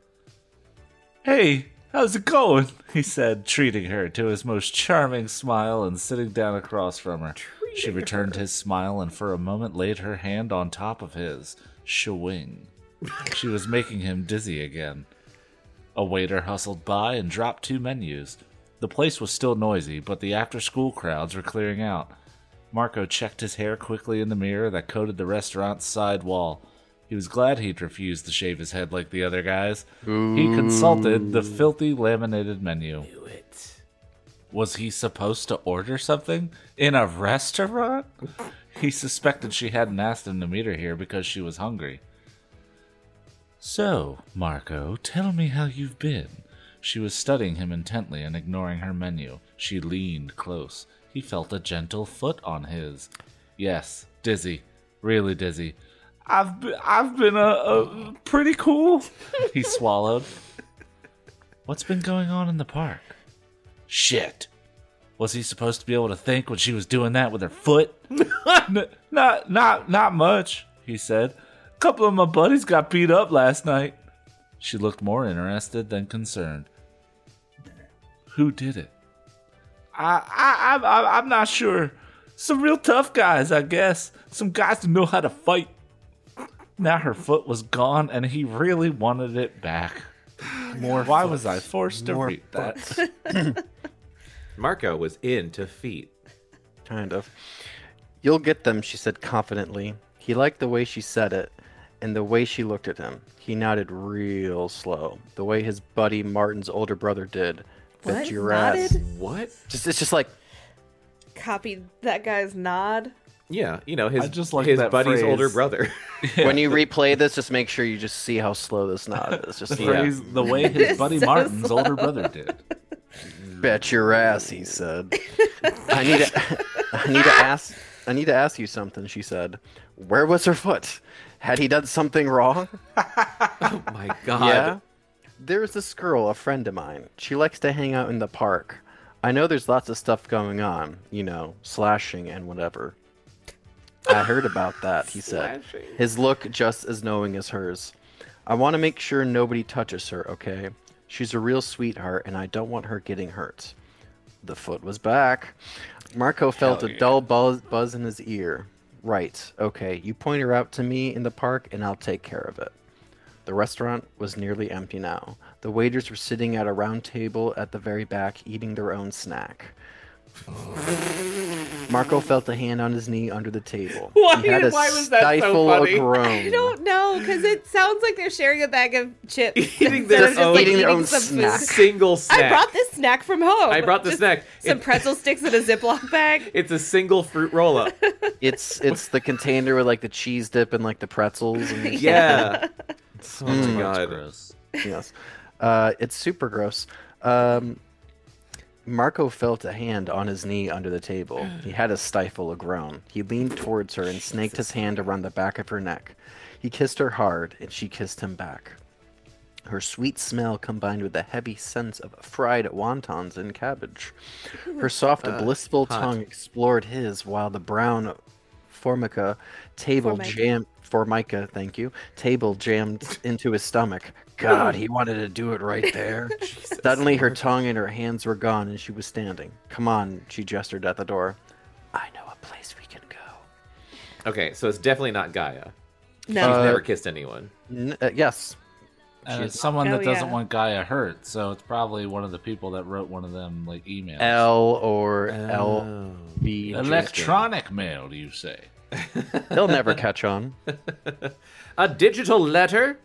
Hey, how's it going? He said, treating her to his most charming smile and sitting down across from her. She returned his smile and for a moment laid her hand on top of his. Shwing. She was making him dizzy again. A waiter hustled by and dropped 2 menus. The place was still noisy, but the after-school crowds were clearing out. Marco checked his hair quickly in the mirror that coated the restaurant's side wall. He was glad he'd refused to shave his head like the other guys. He consulted the filthy laminated menu.
Do it.
Was he supposed to order something? In a restaurant? He suspected she hadn't asked him to meet her here because she was hungry. So, Marco, tell me how you've been. She was studying him intently and ignoring her menu. She leaned close. He felt a gentle foot on his. Yes, dizzy. Really dizzy. I've been pretty cool. He swallowed. What's been going on in the park? Shit. Was he supposed to be able to think when she was doing that with her foot? Not much, he said. A couple of my buddies got beat up last night. She looked more interested than concerned. Who did it? I'm not sure. Some real tough guys, I guess. Some guys who know how to fight. Now her foot was gone, and he really wanted it back. Why was I forced to read that?
Marco was into feet.
Kind of. You'll get them, she said confidently. He liked the way she said it, and the way she looked at him. He nodded real slow, the way his buddy Martin's older brother did.
What?
Bet your ass.
Nodded?
What?
It's just like,
Copied that guy's nod.
Yeah, you know, his,
I just like
his
that
buddy's
phrase.
older brother.
when you replay this, just make sure you just see how slow this nod is. Just
The phrase, the way his buddy
So
Martin's
slow.
older brother did.
Bet your ass, he said. I need to ask you something, she said. Where was her foot? Had he done something wrong?
Oh my god.
Yeah. There's this girl, a friend of mine. She likes to hang out in the park. I know there's lots of stuff going on, you know, slashing and whatever. I heard about that, he said,
Slashing.
his look just as knowing as hers. I want to make sure nobody touches her, okay? She's a real sweetheart, and I don't want her getting hurt. The foot was back. Marco felt a dull buzz in his ear. Right, okay, you point her out to me in the park, and I'll take care of it. The restaurant was nearly empty now. The waiters were sitting at a round table at the very back, eating their own snack. Marco felt a hand on his knee under the table.
Why-
He had a
why was that so
stifle
funny?
a groan.
I don't know, because it sounds like they're sharing a bag of chips.
Eating
instead
their
of just,
own-
like,
Eating their own
some
snack.
food.
Single snack.
I brought this snack from home.
I brought the
Just
snack.
Some pretzel sticks in a Ziploc bag.
It's a single fruit roll up.
It's the container with like the cheese dip and like the pretzels. And,
Yeah.
Oh
my
that's
God.
gross.
yes, it's super gross. Marco felt a hand on his knee under the table. He had to stifle a groan. He leaned towards her and snaked his hand around the back of her neck. He kissed her hard, and she kissed him back. Her sweet smell combined with the heavy scent of fried wontons and cabbage. Her soft, blissful
hot.
tongue explored his, while the brown formica table
Formica.
table jammed into his stomach. God, he wanted to do it right there. Suddenly, her tongue and her hands were gone, and she was standing. Come on, she gestured at the door. I know a place we can go.
Okay, so it's definitely not Gaia.
No.
She's never kissed anyone.
Yes.
And
She's
it's someone
Oh,
that doesn't
yeah.
want Gaia hurt, so it's probably one of the people that wrote one of them like emails.
L or LB.
Electronic mail, do you say?
They'll never catch on.
A digital letter?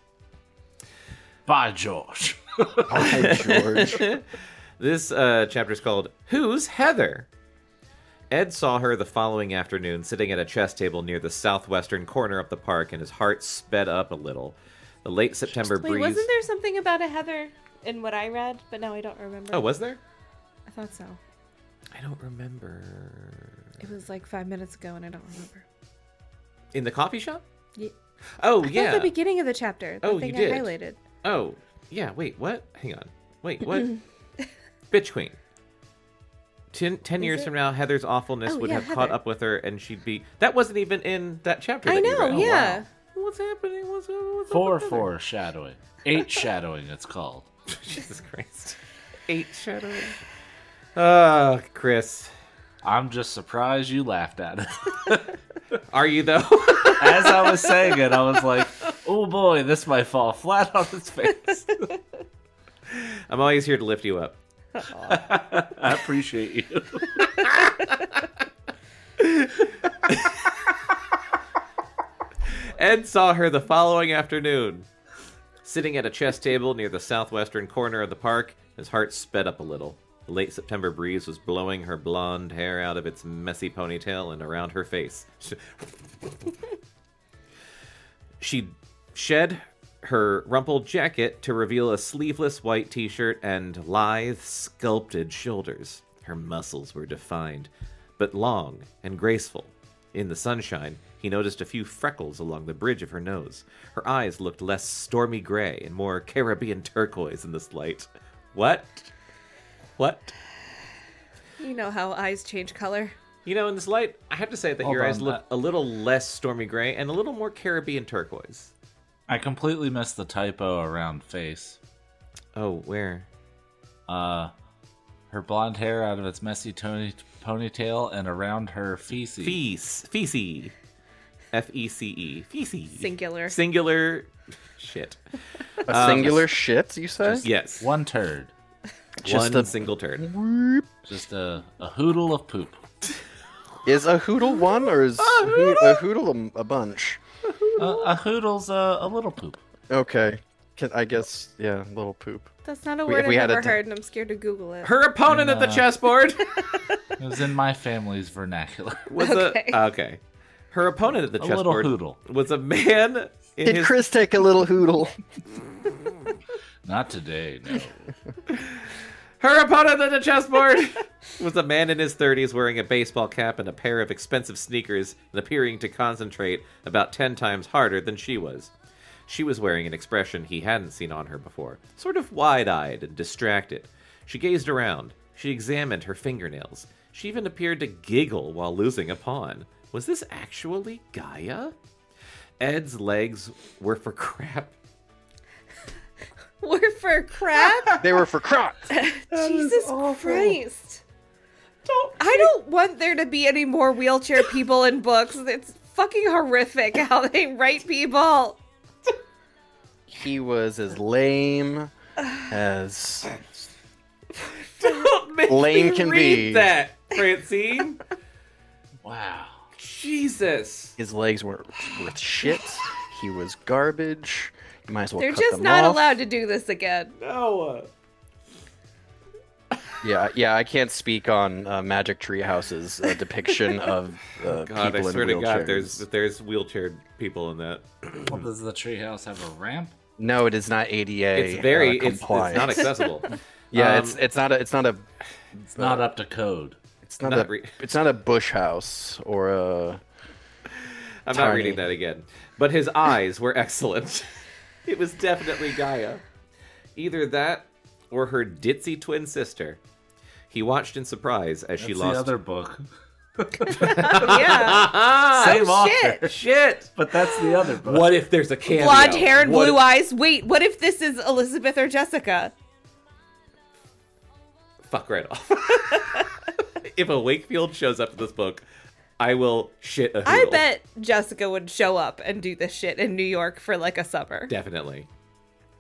By George.
Hi, George.
This chapter is called Who's Heather? Ed saw her the following afternoon sitting at a chess table near the southwestern corner of the park, and his heart sped up a little. The late September
Wait,
breeze.
wasn't there something about a heather in what I read? But now I don't remember.
Oh, was there?
I thought so.
I don't remember.
It was like 5 minutes ago, and I don't remember.
In the coffee shop?
Yeah.
Oh,
I
yeah.
thought the beginning of the chapter. The
Oh,
thing
you did.
I highlighted.
Oh, yeah. Wait, what? Hang on. Wait, what? Bitch Queen. 10 years
it?
from now, Heather's awfulness
Oh,
would
yeah,
have caught
Heather.
up with her, and she'd be. That wasn't even in that chapter.
I
that you
know,
read.
yeah.
What's happening? What's up
Four
with Heather?
foreshadowing. 8 shadowing, it's called.
Jesus Christ. 8 shadowing. Ah, Chris.
I'm just surprised you laughed at it.
Are you, though?
As I was saying it, I was like, oh boy, this might fall flat on his face.
I'm always here to lift you up.
I appreciate you.
Ed saw her the following afternoon, sitting at a chess table near the southwestern corner of the park. His heart sped up a little. The late September breeze was blowing her blonde hair out of its messy ponytail and around her face. She shed her rumpled jacket to reveal a sleeveless white t-shirt and lithe, sculpted shoulders. Her muscles were defined, but long and graceful. In the sunshine, he noticed a few freckles along the bridge of her nose. Her eyes looked less stormy gray and more Caribbean turquoise in this light. What? What?
You know how eyes change color.
You know, in this light, I have to say that
Hold
your
on,
eyes look a little less stormy gray and a little more Caribbean turquoise.
I completely missed the typo around face.
Oh, where?
Her blonde hair out of its messy ponytail and around her feces.
Fecee. F-E-C-E. Fecee.
Singular.
Singular shit.
A singular shit, you say?
Yes.
One turd.
Just
One
a-
single turd.
Just a hoodle of poop.
Is a hoodle one, or is a hoodle a bunch?
A hoodle's a little poop.
Okay. I guess, yeah, little poop.
That's not a
We-
word
if we
I've
had a
never
t-
heard, and I'm scared to Google it.
Her opponent at the chessboard
It was in my family's vernacular.
was
Okay.
okay. Her opponent at the
A little
chessboard
hoodle.
was a man in
Did
his
Chris take a little hoodle?
Not today, no.
Her opponent at the chessboard was a man in his 30s wearing a baseball cap and a pair of expensive sneakers and appearing to concentrate about 10 times harder than she was. She was wearing an expression he hadn't seen on her before, sort of wide-eyed and distracted. She gazed around. She examined her fingernails. She even appeared to giggle while losing a pawn. Was this actually Gaia? Ed's legs were for crap.
We're for crap?
They were for crop.
Jesus Christ. I don't want there to be any more wheelchair people in books. It's fucking horrific how they write people.
He was as lame as
Don't make
Lame
me
can
read
be.
that, Francine.
Wow.
Jesus.
his legs were worth shit. He was garbage. You might as well
They're
cut
just
them
not
off.
allowed to do this again.
No.
Yeah, I can't speak on Magic Tree House's depiction of
God, I
people in
swear to God,
wheelchairs.
there's wheelchaired people in that.
Well, does the treehouse have a ramp?
No, it is not ADA
It's very it's
compliant.
not accessible.
Yeah,
Um,
it's not a
It's not up to code.
it's not,
Not
a
re-
it's not a bush house or a
I'm not
tiny.
reading that again. But his eyes were excellent. It was definitely Gaia. Either that or her ditzy twin sister. He watched in surprise as she
That's
lost.
the other book.
Yeah.
Same author.
shit.
Shit!
But that's the other book.
What if there's a cameo?
Blonde hair and
What
blue
if-
eyes. Wait, what if this is Elizabeth or Jessica?
Fuck right off. If a Wakefield shows up in this book, I will shit a hoodle.
I bet Jessica would show up and do this shit in New York for like a summer.
Definitely.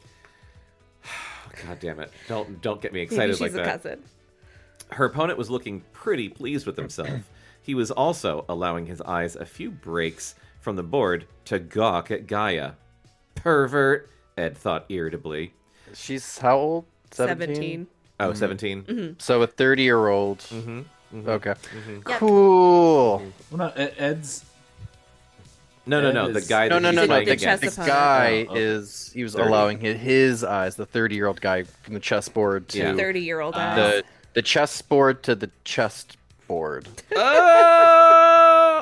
God damn it. Don't get me
Maybe
excited
she's
like
a
that.
cousin.
Her opponent was looking pretty pleased with himself. He was also allowing his eyes a few breaks from the board to gawk at Gaia. Pervert, Ed thought irritably.
She's how old?
17.
Oh, 17?
Mm-hmm.
So a 30-year-old. Okay.
Yep.
Cool.
Well, no, Ed's.
No.
Ed
The
is-
guy
No,
that
no,
he's
no, no.
playing
The
The,
chess
against.
the
opponent.
guy
Oh, okay.
he was
30.
allowing his eyes, the 30-year-old guy from the chessboard to
Yeah.
30-year-old eyes.
the chessboard to the chessboard.
Oh!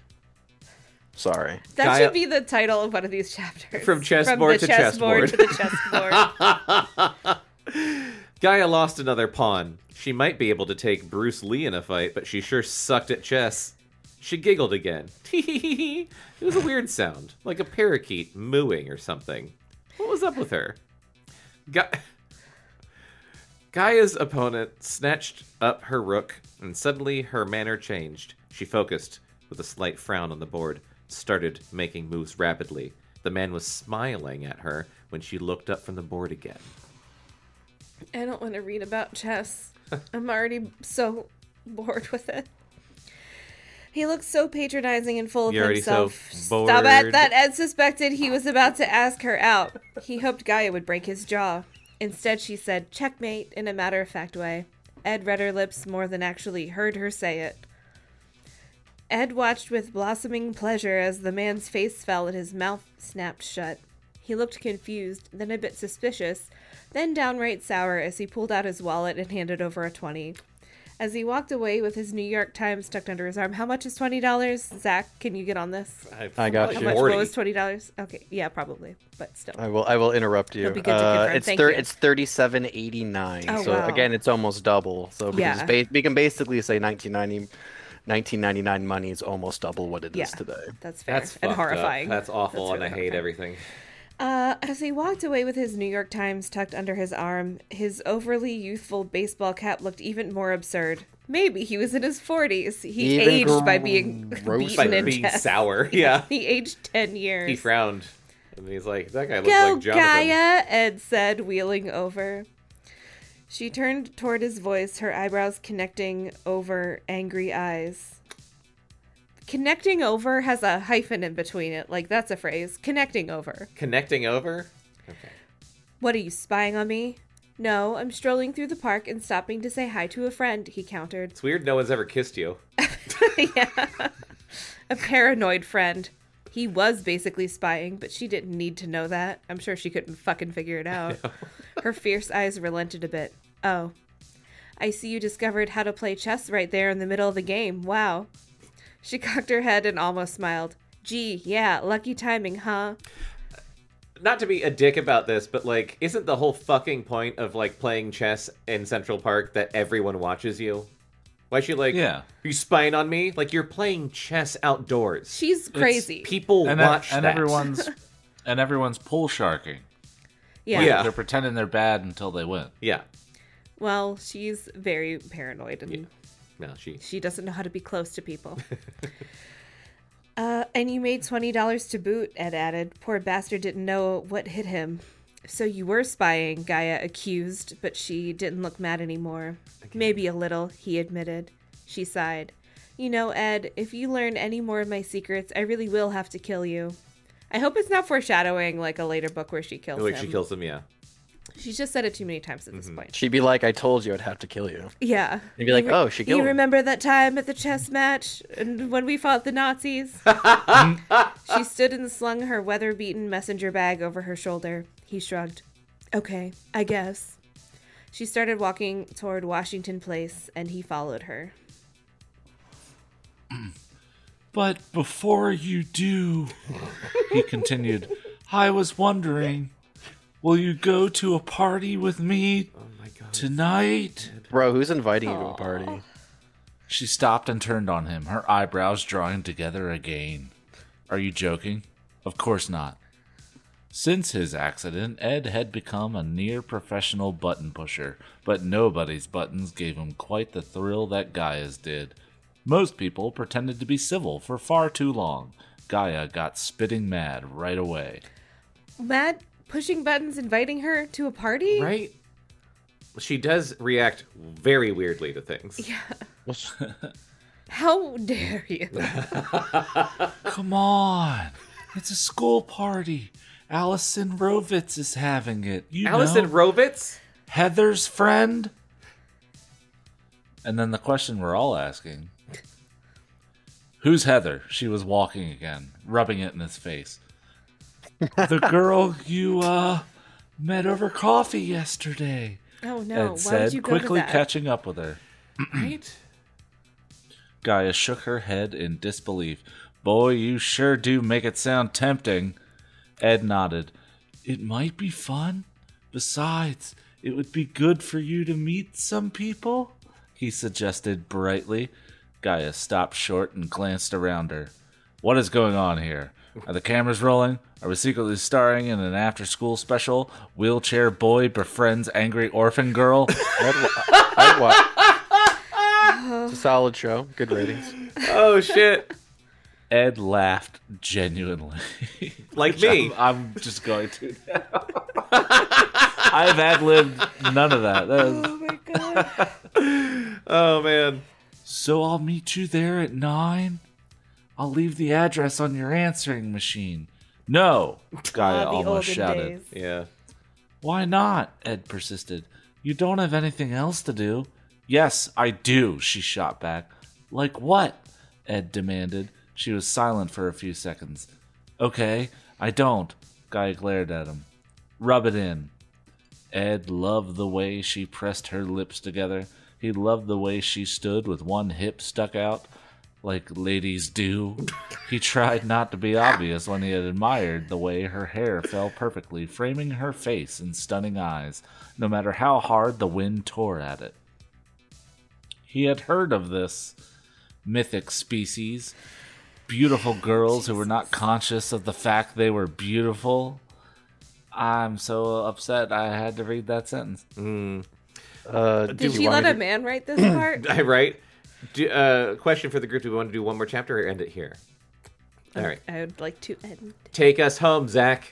That
Gaia-
should be the title of one of these chapters.
From chessboard
the
to chessboard.
to the chessboard.
Gaia lost another pawn. She might be able to take Bruce Lee in a fight, but she sure sucked at chess. She giggled again. It was a weird sound, like a parakeet mooing or something. What was up with her? Gaia's opponent snatched up her rook, and suddenly her manner changed. She focused, with a slight frown on the board, started making moves rapidly. The man was smiling at her when she looked up from the board again.
I don't want to read about chess. I'm already so bored with it. He looked so patronizing and full of
You're already so
himself.
bored.
Stop it! That Ed suspected he was about to ask her out. He hoped Gaia would break his jaw. Instead, she said, "Checkmate," in a matter-of-fact way. Ed read her lips more than actually heard her say it. Ed watched with blossoming pleasure as the man's face fell and his mouth snapped shut. He looked confused, then a bit suspicious, then downright sour as he pulled out his wallet and handed over a 20. As he walked away with his New York Times tucked under his arm, how much is $20? Zach, can you get on this?
I got
How
you.
much
40.
was $20? Okay, yeah, probably, but still.
I will interrupt you.
It'll be good to confirm.
It's
Thank you.
it's 37.89.
Oh,
so
wow.
again, it's almost double. So because
Yeah.
we can basically say 1999 money is almost double what it is
Yeah.
today.
That's fair
That's
and
fucked
horrifying.
Up. That's awful,
That's
and I
really
hate
horrifying.
everything.
As he walked away with his New York Times tucked under his arm, his overly youthful baseball cap looked even more absurd. Maybe he was in his 40s. He
Even
aged by being
gross.
By
beaten in
being
chess.
sour, yeah.
He aged 10 years.
He frowned, and he's like, "That guy looks
Go,
like Jonathan."
Gaia, Ed said, wheeling over. She turned toward his voice, her eyebrows connecting over angry eyes. Connecting over has a hyphen in between it. Like, that's a phrase. Connecting over.
Connecting over. Okay.
What, are you spying on me? No, I'm strolling through the park and stopping to say hi to a friend, he countered.
It's weird no one's ever kissed you.
Yeah. A paranoid friend. He was basically spying, but she didn't need to know that. I'm sure she couldn't fucking figure it out. Her fierce eyes relented a bit. Oh. I see you discovered how to play chess right there in the middle of the game. Wow. She cocked her head and almost smiled. Gee, yeah, lucky timing, huh?
Not to be a dick about this, but like, isn't the whole fucking point of like playing chess in Central Park that everyone watches you? Why she like,
Yeah.
Are you spying on me? Like, you're playing chess outdoors.
She's crazy.
People watch
and
that.
everyone's pull sharking.
Yeah.
Yeah.
They're pretending they're bad until they win.
Yeah.
Well, she's very paranoid and
No, she.
she doesn't know how to be close to people. And you made $20 to boot, Ed added. Poor bastard didn't know what hit him. So you were spying, Gaia accused, but she didn't look mad anymore. Maybe a little, he admitted. She sighed. You know, Ed, if you learn any more of my secrets, I really will have to kill you. I hope it's not foreshadowing like a later book where she kills
Like
him.
she kills him, yeah.
She's just said it too many times at this point.
She'd be like, "I told you I'd have to kill you."
Yeah.
You'd be like, "Oh, she killed
You
him."
remember that time at the chess match and when we fought the Nazis? She stood and slung her weather-beaten messenger bag over her shoulder. He shrugged. Okay, I guess. She started walking toward Washington Place, and he followed her.
But before you do, he continued, I was wondering, will you go to a party with me
Oh my god.
tonight?
Bro, who's inviting you to a party?
She stopped and turned on him, her eyebrows drawing together again. Are you joking? Of course not. Since his accident, Ed had become a near professional button pusher, but nobody's buttons gave him quite the thrill that Gaia's did. Most people pretended to be civil for far too long. Gaia got spitting mad right away.
Mad pushing buttons, inviting her to a party?
Right? She does react very weirdly to things.
Yeah.
Well,
How dare you?
Come on. It's a school party. Allison Rovitz is having it. You
Allison
know,
Rovitz?
Heather's friend. And then the question we're all asking. Who's Heather? She was walking again, rubbing it in his face. The girl you met over coffee yesterday.
Oh no!
Ed
Why
said,
would you go
quickly
to that?
catching up with her.
Right?
Gaia shook her head in disbelief. Boy, you sure do make it sound tempting. Ed nodded. It might be fun. Besides, it would be good for you to meet some people, he suggested brightly. Gaia stopped short and glanced around her. What is going on here? Are the cameras rolling? Are we secretly starring in an after-school special? Wheelchair boy befriends angry orphan girl?
I'd watch. It's a solid show. Good ratings.
Oh, shit.
Ed laughed genuinely.
Like me.
I'm just going to now. I've ad-libbed none of that.
Oh my god!
Oh, man.
So I'll meet you there at 9? I'll leave the address on your answering machine. No, Gaia
The
almost
olden
shouted.
days.
Yeah.
Why not? Ed persisted. You don't have anything else to do. Yes, I do, she shot back. Like what? Ed demanded. She was silent for a few seconds. Okay, I don't. Gaia glared at him. Rub it in. Ed loved the way she pressed her lips together. He loved the way she stood with one hip stuck out, like ladies do. He tried not to be obvious when he had admired the way her hair fell perfectly, framing her face in stunning eyes, no matter how hard the wind tore at it. He had heard of this mythic species, beautiful girls who were not conscious of the fact they were beautiful. I'm so upset I had to read that sentence.
Did she let a man write this part?
Right? Question for the group. Do we want to do one more chapter or end it here? All right.
I would like to end.
Take us home, Zach.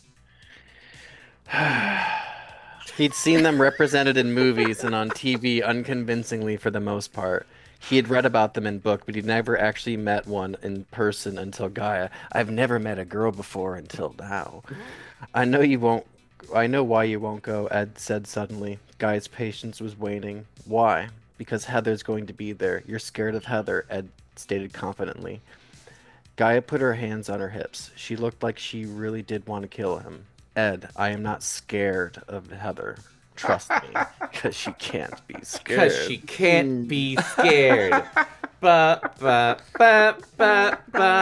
He'd seen them represented in movies and on TV unconvincingly for the most part. He had read about them in book, but he'd never actually met one in person until Gaia. I've never met a girl before until now. I know why you won't go, Ed said suddenly. Gaia's patience was waning. Why? Because Heather's going to be there. You're scared of Heather, Ed stated confidently. Gaia put her hands on her hips. She looked like she really did want to kill him. Ed, I am not scared of Heather. Trust me, because she can't be scared.
Because she can't be scared. Ba, ba, ba, ba,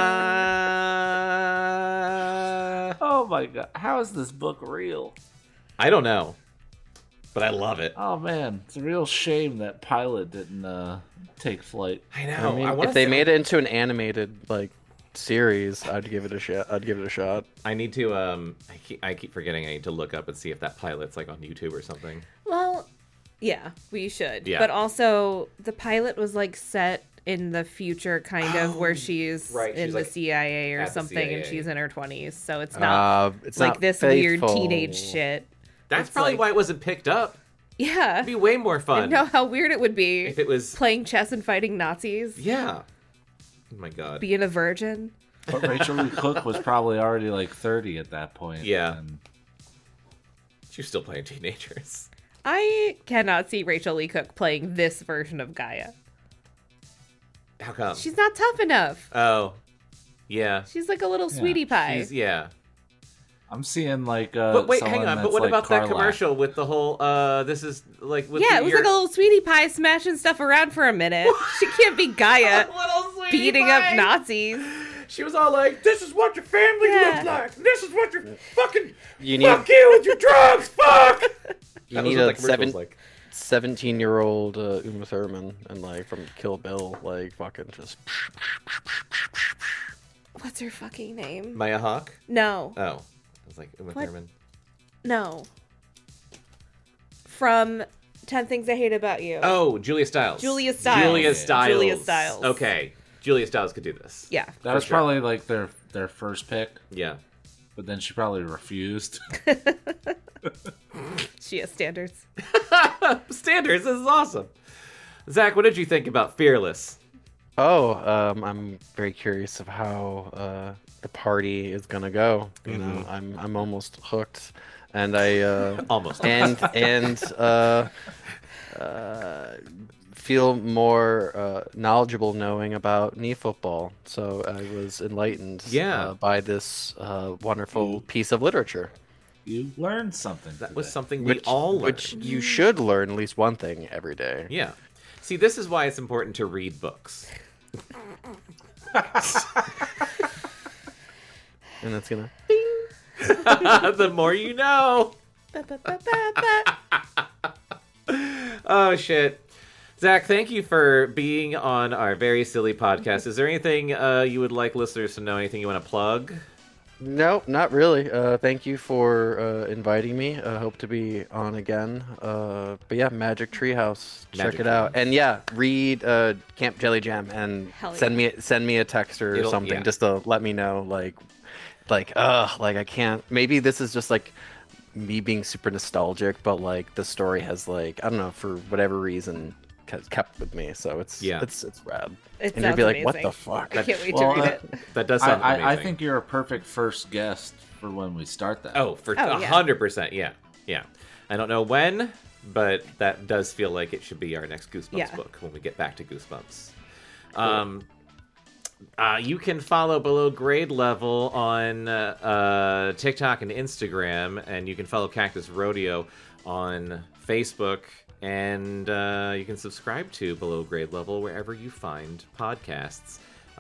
ba.
Oh my god, how is this book real?
I don't know, but I love it.
Oh man, it's a real shame that pilot didn't take flight.
I know.
I mean,
wanna
if they
say-
made it into an animated series, I'd give it a shot.
I need to. I keep forgetting. I need to look up and see if that pilot's like on YouTube or something.
Well, yeah, we should.
Yeah.
But also, the pilot was like set in the future, kind of, where she's
right,
in
she's,
the
like,
CIA or
at the
something, and
CIA.
she's in her 20s. So it's not
It's
like
not
this weird
faithful.
teenage shit.
That's
It's
probably
like-
why it wasn't picked up.
Yeah.
It'd be way more fun
You know how weird it would be
if it was.
playing chess and fighting Nazis,
Yeah. Oh my god.
being a virgin.
But Rachel Lee Cook was probably already like 30 at that point.
Yeah.
and
She's still playing teenagers.
I cannot see Rachel Lee Cook playing this version of Gaia.
How come?
She's not tough enough.
Oh. Yeah.
She's like a little sweetie pie.
Yeah.
I'm seeing like
But wait, hang
someone
on. But
that's
what
like
about that
Carlac.
commercial with the whole? This is like with
Yeah,
the,
it was like a little sweetie pie smashing stuff around for a minute. She can't be Gaia
little sweetie
beating
pie.
up Nazis.
She was all like, "This is what your family
Yeah.
looks like. This is what your fucking
You need
fuck you with your drugs. Fuck."
you
That was
need
what
a
that commercial was like.
17-year-old Uma Thurman and from Kill Bill, fucking just.
What's her fucking name?
Maya Hawke.
No,
Oh, I was like Uma
What?
Thurman.
no. From 10 Things I Hate About You.
Oh, Julia Stiles.
Julia Stiles.
Julia Stiles.
Julia Stiles.
Okay, Julia Stiles could do this.
Yeah.
That was
sure.
probably like their first pick.
Yeah.
but then she probably refused.
She has standards.
Standards, this is awesome. Zach, what did you think about Fearless?
Oh, I'm very curious of how the party is gonna go. You know, I'm almost hooked, and I
Almost.
Feel more knowledgeable knowing about knee football. So I was enlightened by this wonderful piece of literature.
You learned something.
That was something we all learned.
Which you should learn at least one thing every day.
Yeah. See, this is why it's important to read books.
And that's gonna.
The more you know. Oh, shit. Zach, thank you for being on our very silly podcast. Is there anything you would like listeners to know? Anything you want to plug?
No, not really. Thank you for inviting me. I hope to be on again. But yeah, Magic Treehouse. Check it out. And yeah, read Camp Jelly Jam and
Hell
send me a text or something just to let me know like I can't. Maybe this is just like me being super nostalgic, but like the story has like I don't know for whatever reason kept with me. So it's rad.
It
And you'll be
sounds
like, what
amazing.
the fuck?
I can't wait to read it.
That does sound amazing.
I think you're a perfect first guest for when we start that.
Oh, for
Oh, yeah.
100%. Yeah. Yeah. I don't know when, but that does feel like it should be our next Goosebumps book when we get back to Goosebumps. You can follow Below Grade Level on TikTok and Instagram, and you can follow Cactus Rodeo on Facebook, and you can subscribe to Below Grade Level wherever you find podcasts.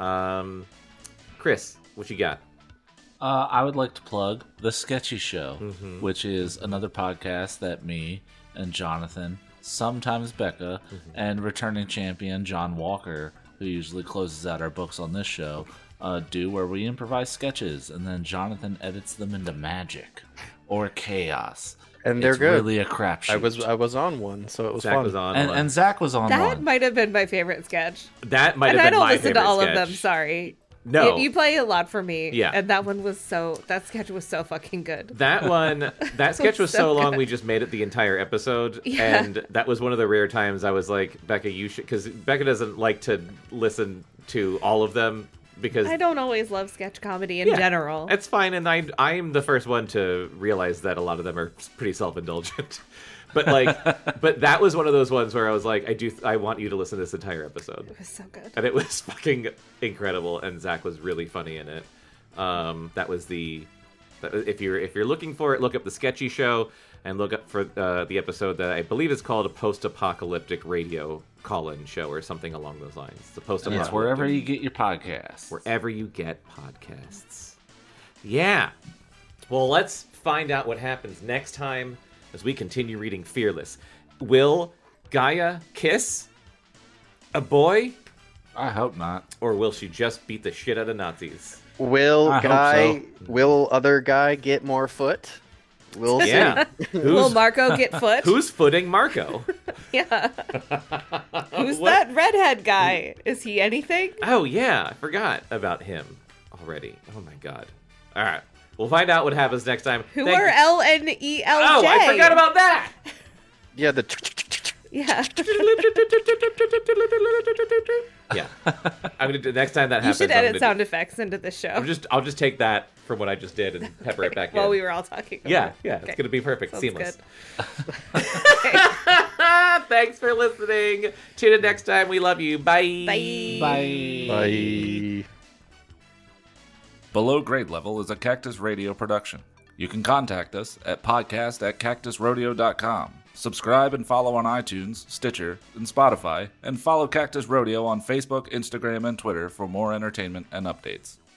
Chris, what you got?
I would like to plug The Sketchy Show, which is another podcast that me and Jonathan, sometimes Becca, and returning champion John Walker, who usually closes out our books on this show, do, where we improvise sketches, and then Jonathan edits them into magic or chaos.
And they're
it's
good.
really a crapshoot.
I was on one, so it was
Zach
fun.
was on
and,
one.
and Zach was on
That
one.
might have been my favorite sketch.
That might
And
have
I
been
don't
my
listen
favorite
to all
sketch.
of them, sorry.
No.
You play a lot for me.
Yeah.
And that one was that sketch was so fucking good.
That sketch was
So
so long
good.
we just made it the entire episode.
Yeah.
And that was one of the rare times I was like, Becca, you should, because Becca doesn't like to listen to all of them because
I don't always love sketch comedy in
Yeah,
general.
It's fine, and I am the first one to realize that a lot of them are pretty self-indulgent. But but that was one of those ones where I was like, I want you to listen to this entire episode.
It was so good.
And it was fucking incredible, and Zach was really funny in it. That was if you're looking for it, look up The Sketchy Show and look up for the episode that I believe is called a post-apocalyptic radio call-in show or something along those lines. It's a post-apocalyptic.
It's wherever you get your podcasts.
Wherever you get podcasts. Yeah. Well, let's find out what happens next time as we continue reading Fearless. Will Gaia kiss a boy?
I hope not.
Or will she just beat the shit out of Nazis?
Will
I hope
will other guy get more foot? We'll see.
Yeah.
Will Marco get foot?
Who's footing Marco?
Yeah. Who's
What?
that redhead guy? Is he anything?
Oh, yeah. I forgot about him already. Oh, my God. All right. We'll find out what happens next time.
Who
Thank
are
you.
LNELJ?
Oh, I forgot about that.
Yeah, the
Yeah.
Yeah. I'm gonna do next time that
You
happens.
should
I'm
edit
gonna
sound effects into the show.
I'll just take that from what I just did and pepper it back
while
in.
we were all talking. About
Yeah,
it.
yeah,
Okay.
it's gonna be perfect,
Sounds
seamless.
good. Okay.
Thanks for listening. Tune in next time. We love you. Bye.
Bye.
Bye.
Bye.
Below Grade Level is a Cactus Radio production. You can contact us at podcast@cactusrodeo.com. Subscribe and follow on iTunes, Stitcher, and Spotify, and follow Cactus Rodeo on Facebook, Instagram, and Twitter for more entertainment and updates.